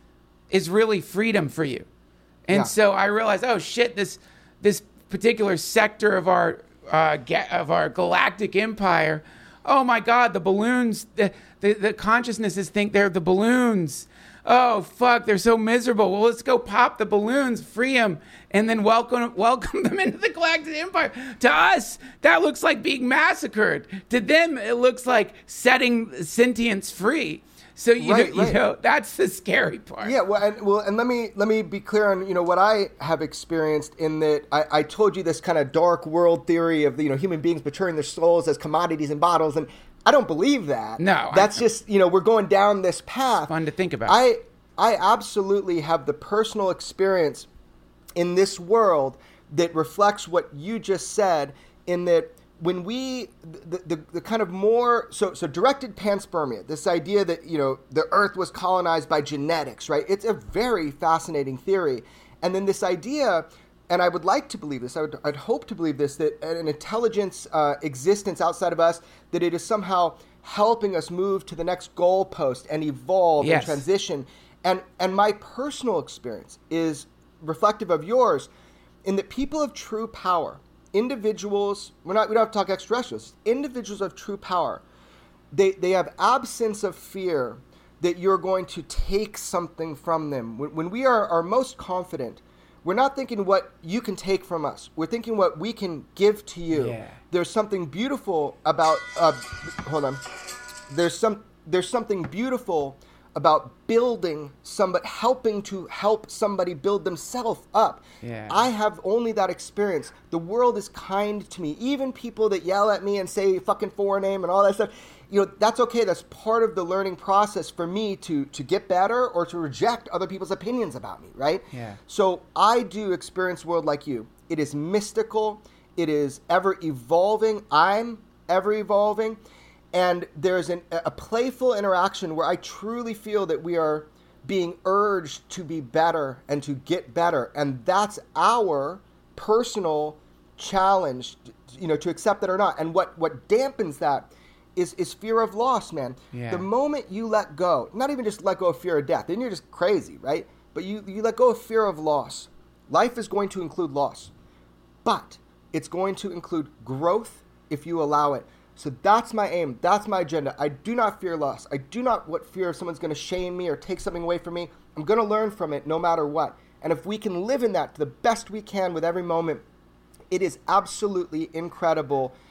is really freedom for you. And yeah. so I realized, oh shit, this this particular sector of our uh, ga- of our galactic empire, oh my God, the balloons, the, the the consciousnesses think they're the balloons. Oh fuck, they're so miserable. Well, let's go pop the balloons, free them, and then welcome welcome them into the galactic empire. To us, that looks like being massacred. To them, it looks like setting sentience free. So you, right, know, right. you know that's the scary part. Yeah, well, and, well, and let me let me be clear on you know what I have experienced in that I, I told you this kind of dark world theory of you know human beings betraying their souls as commodities in bottles, and I don't believe that. No, that's just you know we're going down this path. It's fun to think about. I I absolutely have the personal experience in this world that reflects what you just said. In that. When we, the, the the kind of more, so so directed panspermia, this idea that, you know, the earth was colonized by genetics, right? It's a very fascinating theory. And then this idea, and I would like to believe this, I would, I'd hope to believe this, that an intelligence uh, existence outside of us, that it is somehow helping us move to the next goalpost and evolve yes. and transition. And, and my personal experience is reflective of yours in that people of true power, individuals, we're not, we don't have to talk extraterrestrials, individuals of true power, they they have absence of fear that you're going to take something from them. When, when we are, are most confident, we're not thinking what you can take from us. We're thinking what we can give to you. Yeah. There's something beautiful about, uh, hold on, there's some there's something beautiful about building somebody, helping to help somebody build themselves up. Yeah. I have only that experience. The world is kind to me. Even people that yell at me and say fucking forename and all that stuff, you know, that's okay. That's part of the learning process for me to to get better or to reject other people's opinions about me, right? Yeah. So I do experience the world like you. It is mystical. It is ever evolving. I'm ever evolving. And there's an, a playful interaction where I truly feel that we are being urged to be better and to get better. And that's our personal challenge, you know, to accept that or not. And what, what dampens that is, is fear of loss, man. Yeah. The moment you let go, not even just let go of fear of death, then you're just crazy, right? But you, you let go of fear of loss. Life is going to include loss. But it's going to include growth if you allow it. So that's my aim. That's my agenda. I do not fear loss. I do not what fear if someone's going to shame me or take something away from me. I'm going to learn from it no matter what. And if we can live in that to the best we can with every moment, it is absolutely incredible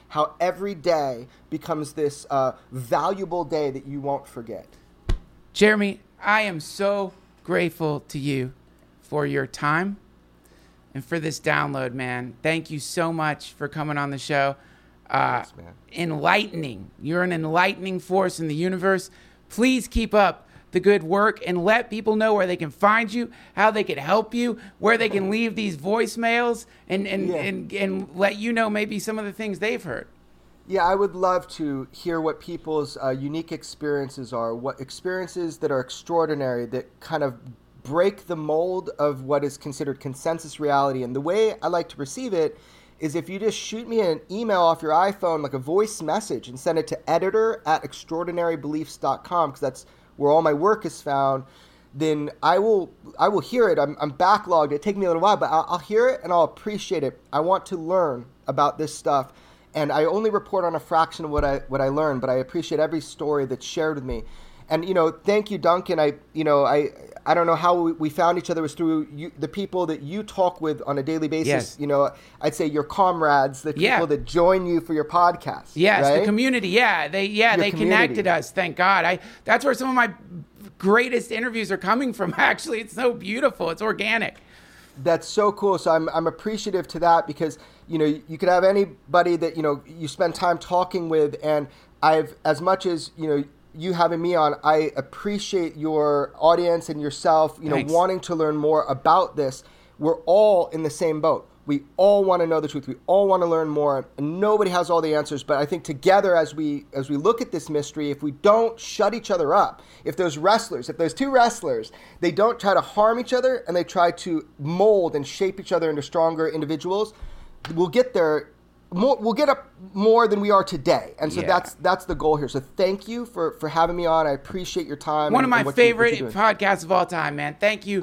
how every day becomes this uh, valuable day that you won't forget. Jeremy, I am so grateful to you for your time and for this download, man. Thank you so much for coming on the show. Uh, Thanks, man. Enlightening. You're an enlightening force in the universe. Please keep up the good work and let people know where they can find you, how they can help you, where they can leave these voicemails, and and, Yeah. and, and let you know maybe some of the things they've heard. Yeah, I would love to hear what people's uh, unique experiences are, what experiences that are extraordinary, that kind of break the mold of what is considered consensus reality. And the way I like to receive it is if you just shoot me an email off your iPhone, like a voice message, and send it to editor at extraordinary beliefs dot com, because that's where all my work is found, then I will I will hear it. I'm, I'm backlogged. It takes me a little while, but I'll, I'll hear it and I'll appreciate it. I want to learn about this stuff. And I only report on a fraction of what I what I learn, but I appreciate every story that's shared with me. And, you know, thank you, Duncan. I, you know, I, I don't know how we, we found each other. It was through you, the people that you talk with on a daily basis. Yes. You know, I'd say your comrades, the people Yeah. that join you for your podcast. Yes, right? the community. Yeah, they yeah Your they community. connected us. Thank God. I that's where some of my greatest interviews are coming from. Actually, it's so beautiful. It's organic. That's so cool. So I'm I'm appreciative to that, because, you know, you could have anybody that, you know, you spend time talking with, and I've, as much as, you know, you having me on, I appreciate your audience and yourself, you Thanks. know, wanting to learn more about this. We're all in the same boat. We all want to know the truth. We all want to learn more, and nobody has all the answers. But I think together, as we as we look at this mystery, if we don't shut each other up, if there's wrestlers, if there's two wrestlers, they don't try to harm each other and they try to mold and shape each other into stronger individuals, we'll get there. More, we'll get up more than we are today, and so Yeah. that's that's the goal here. So thank you for, for having me on. I appreciate your time. One and- of my and what you- what favorite you're doing. podcasts of all time, man. Thank you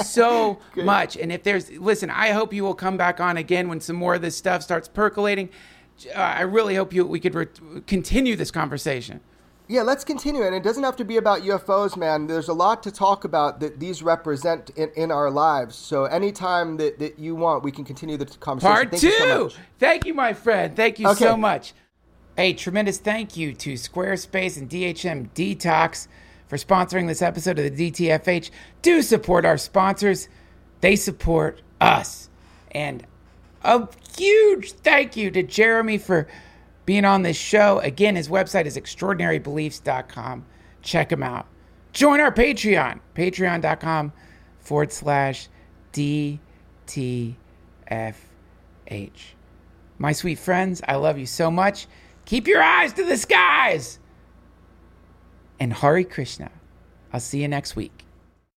so much. And if there's, listen, I hope you will come back on again when some more of this stuff starts percolating. Uh, I really hope you we could re- continue this conversation. Yeah, let's continue. And it doesn't have to be about U F Os, man. There's a lot to talk about that these represent in, in our lives. So anytime that, that you want, we can continue the conversation. Part Thank two. you so much. Thank you, my friend. Thank you Okay. so much. A tremendous thank you to Squarespace and D H M Detox for sponsoring this episode of the D T F H. Do support our sponsors. They support us. And a huge thank you to Jeremy for being on this show. Again, his website is extraordinary beliefs dot com. Check him out. Join our Patreon, patreon.com forward slash DTFH. My sweet friends, I love you so much. Keep your eyes to the skies. And Hare Krishna. I'll see you next week.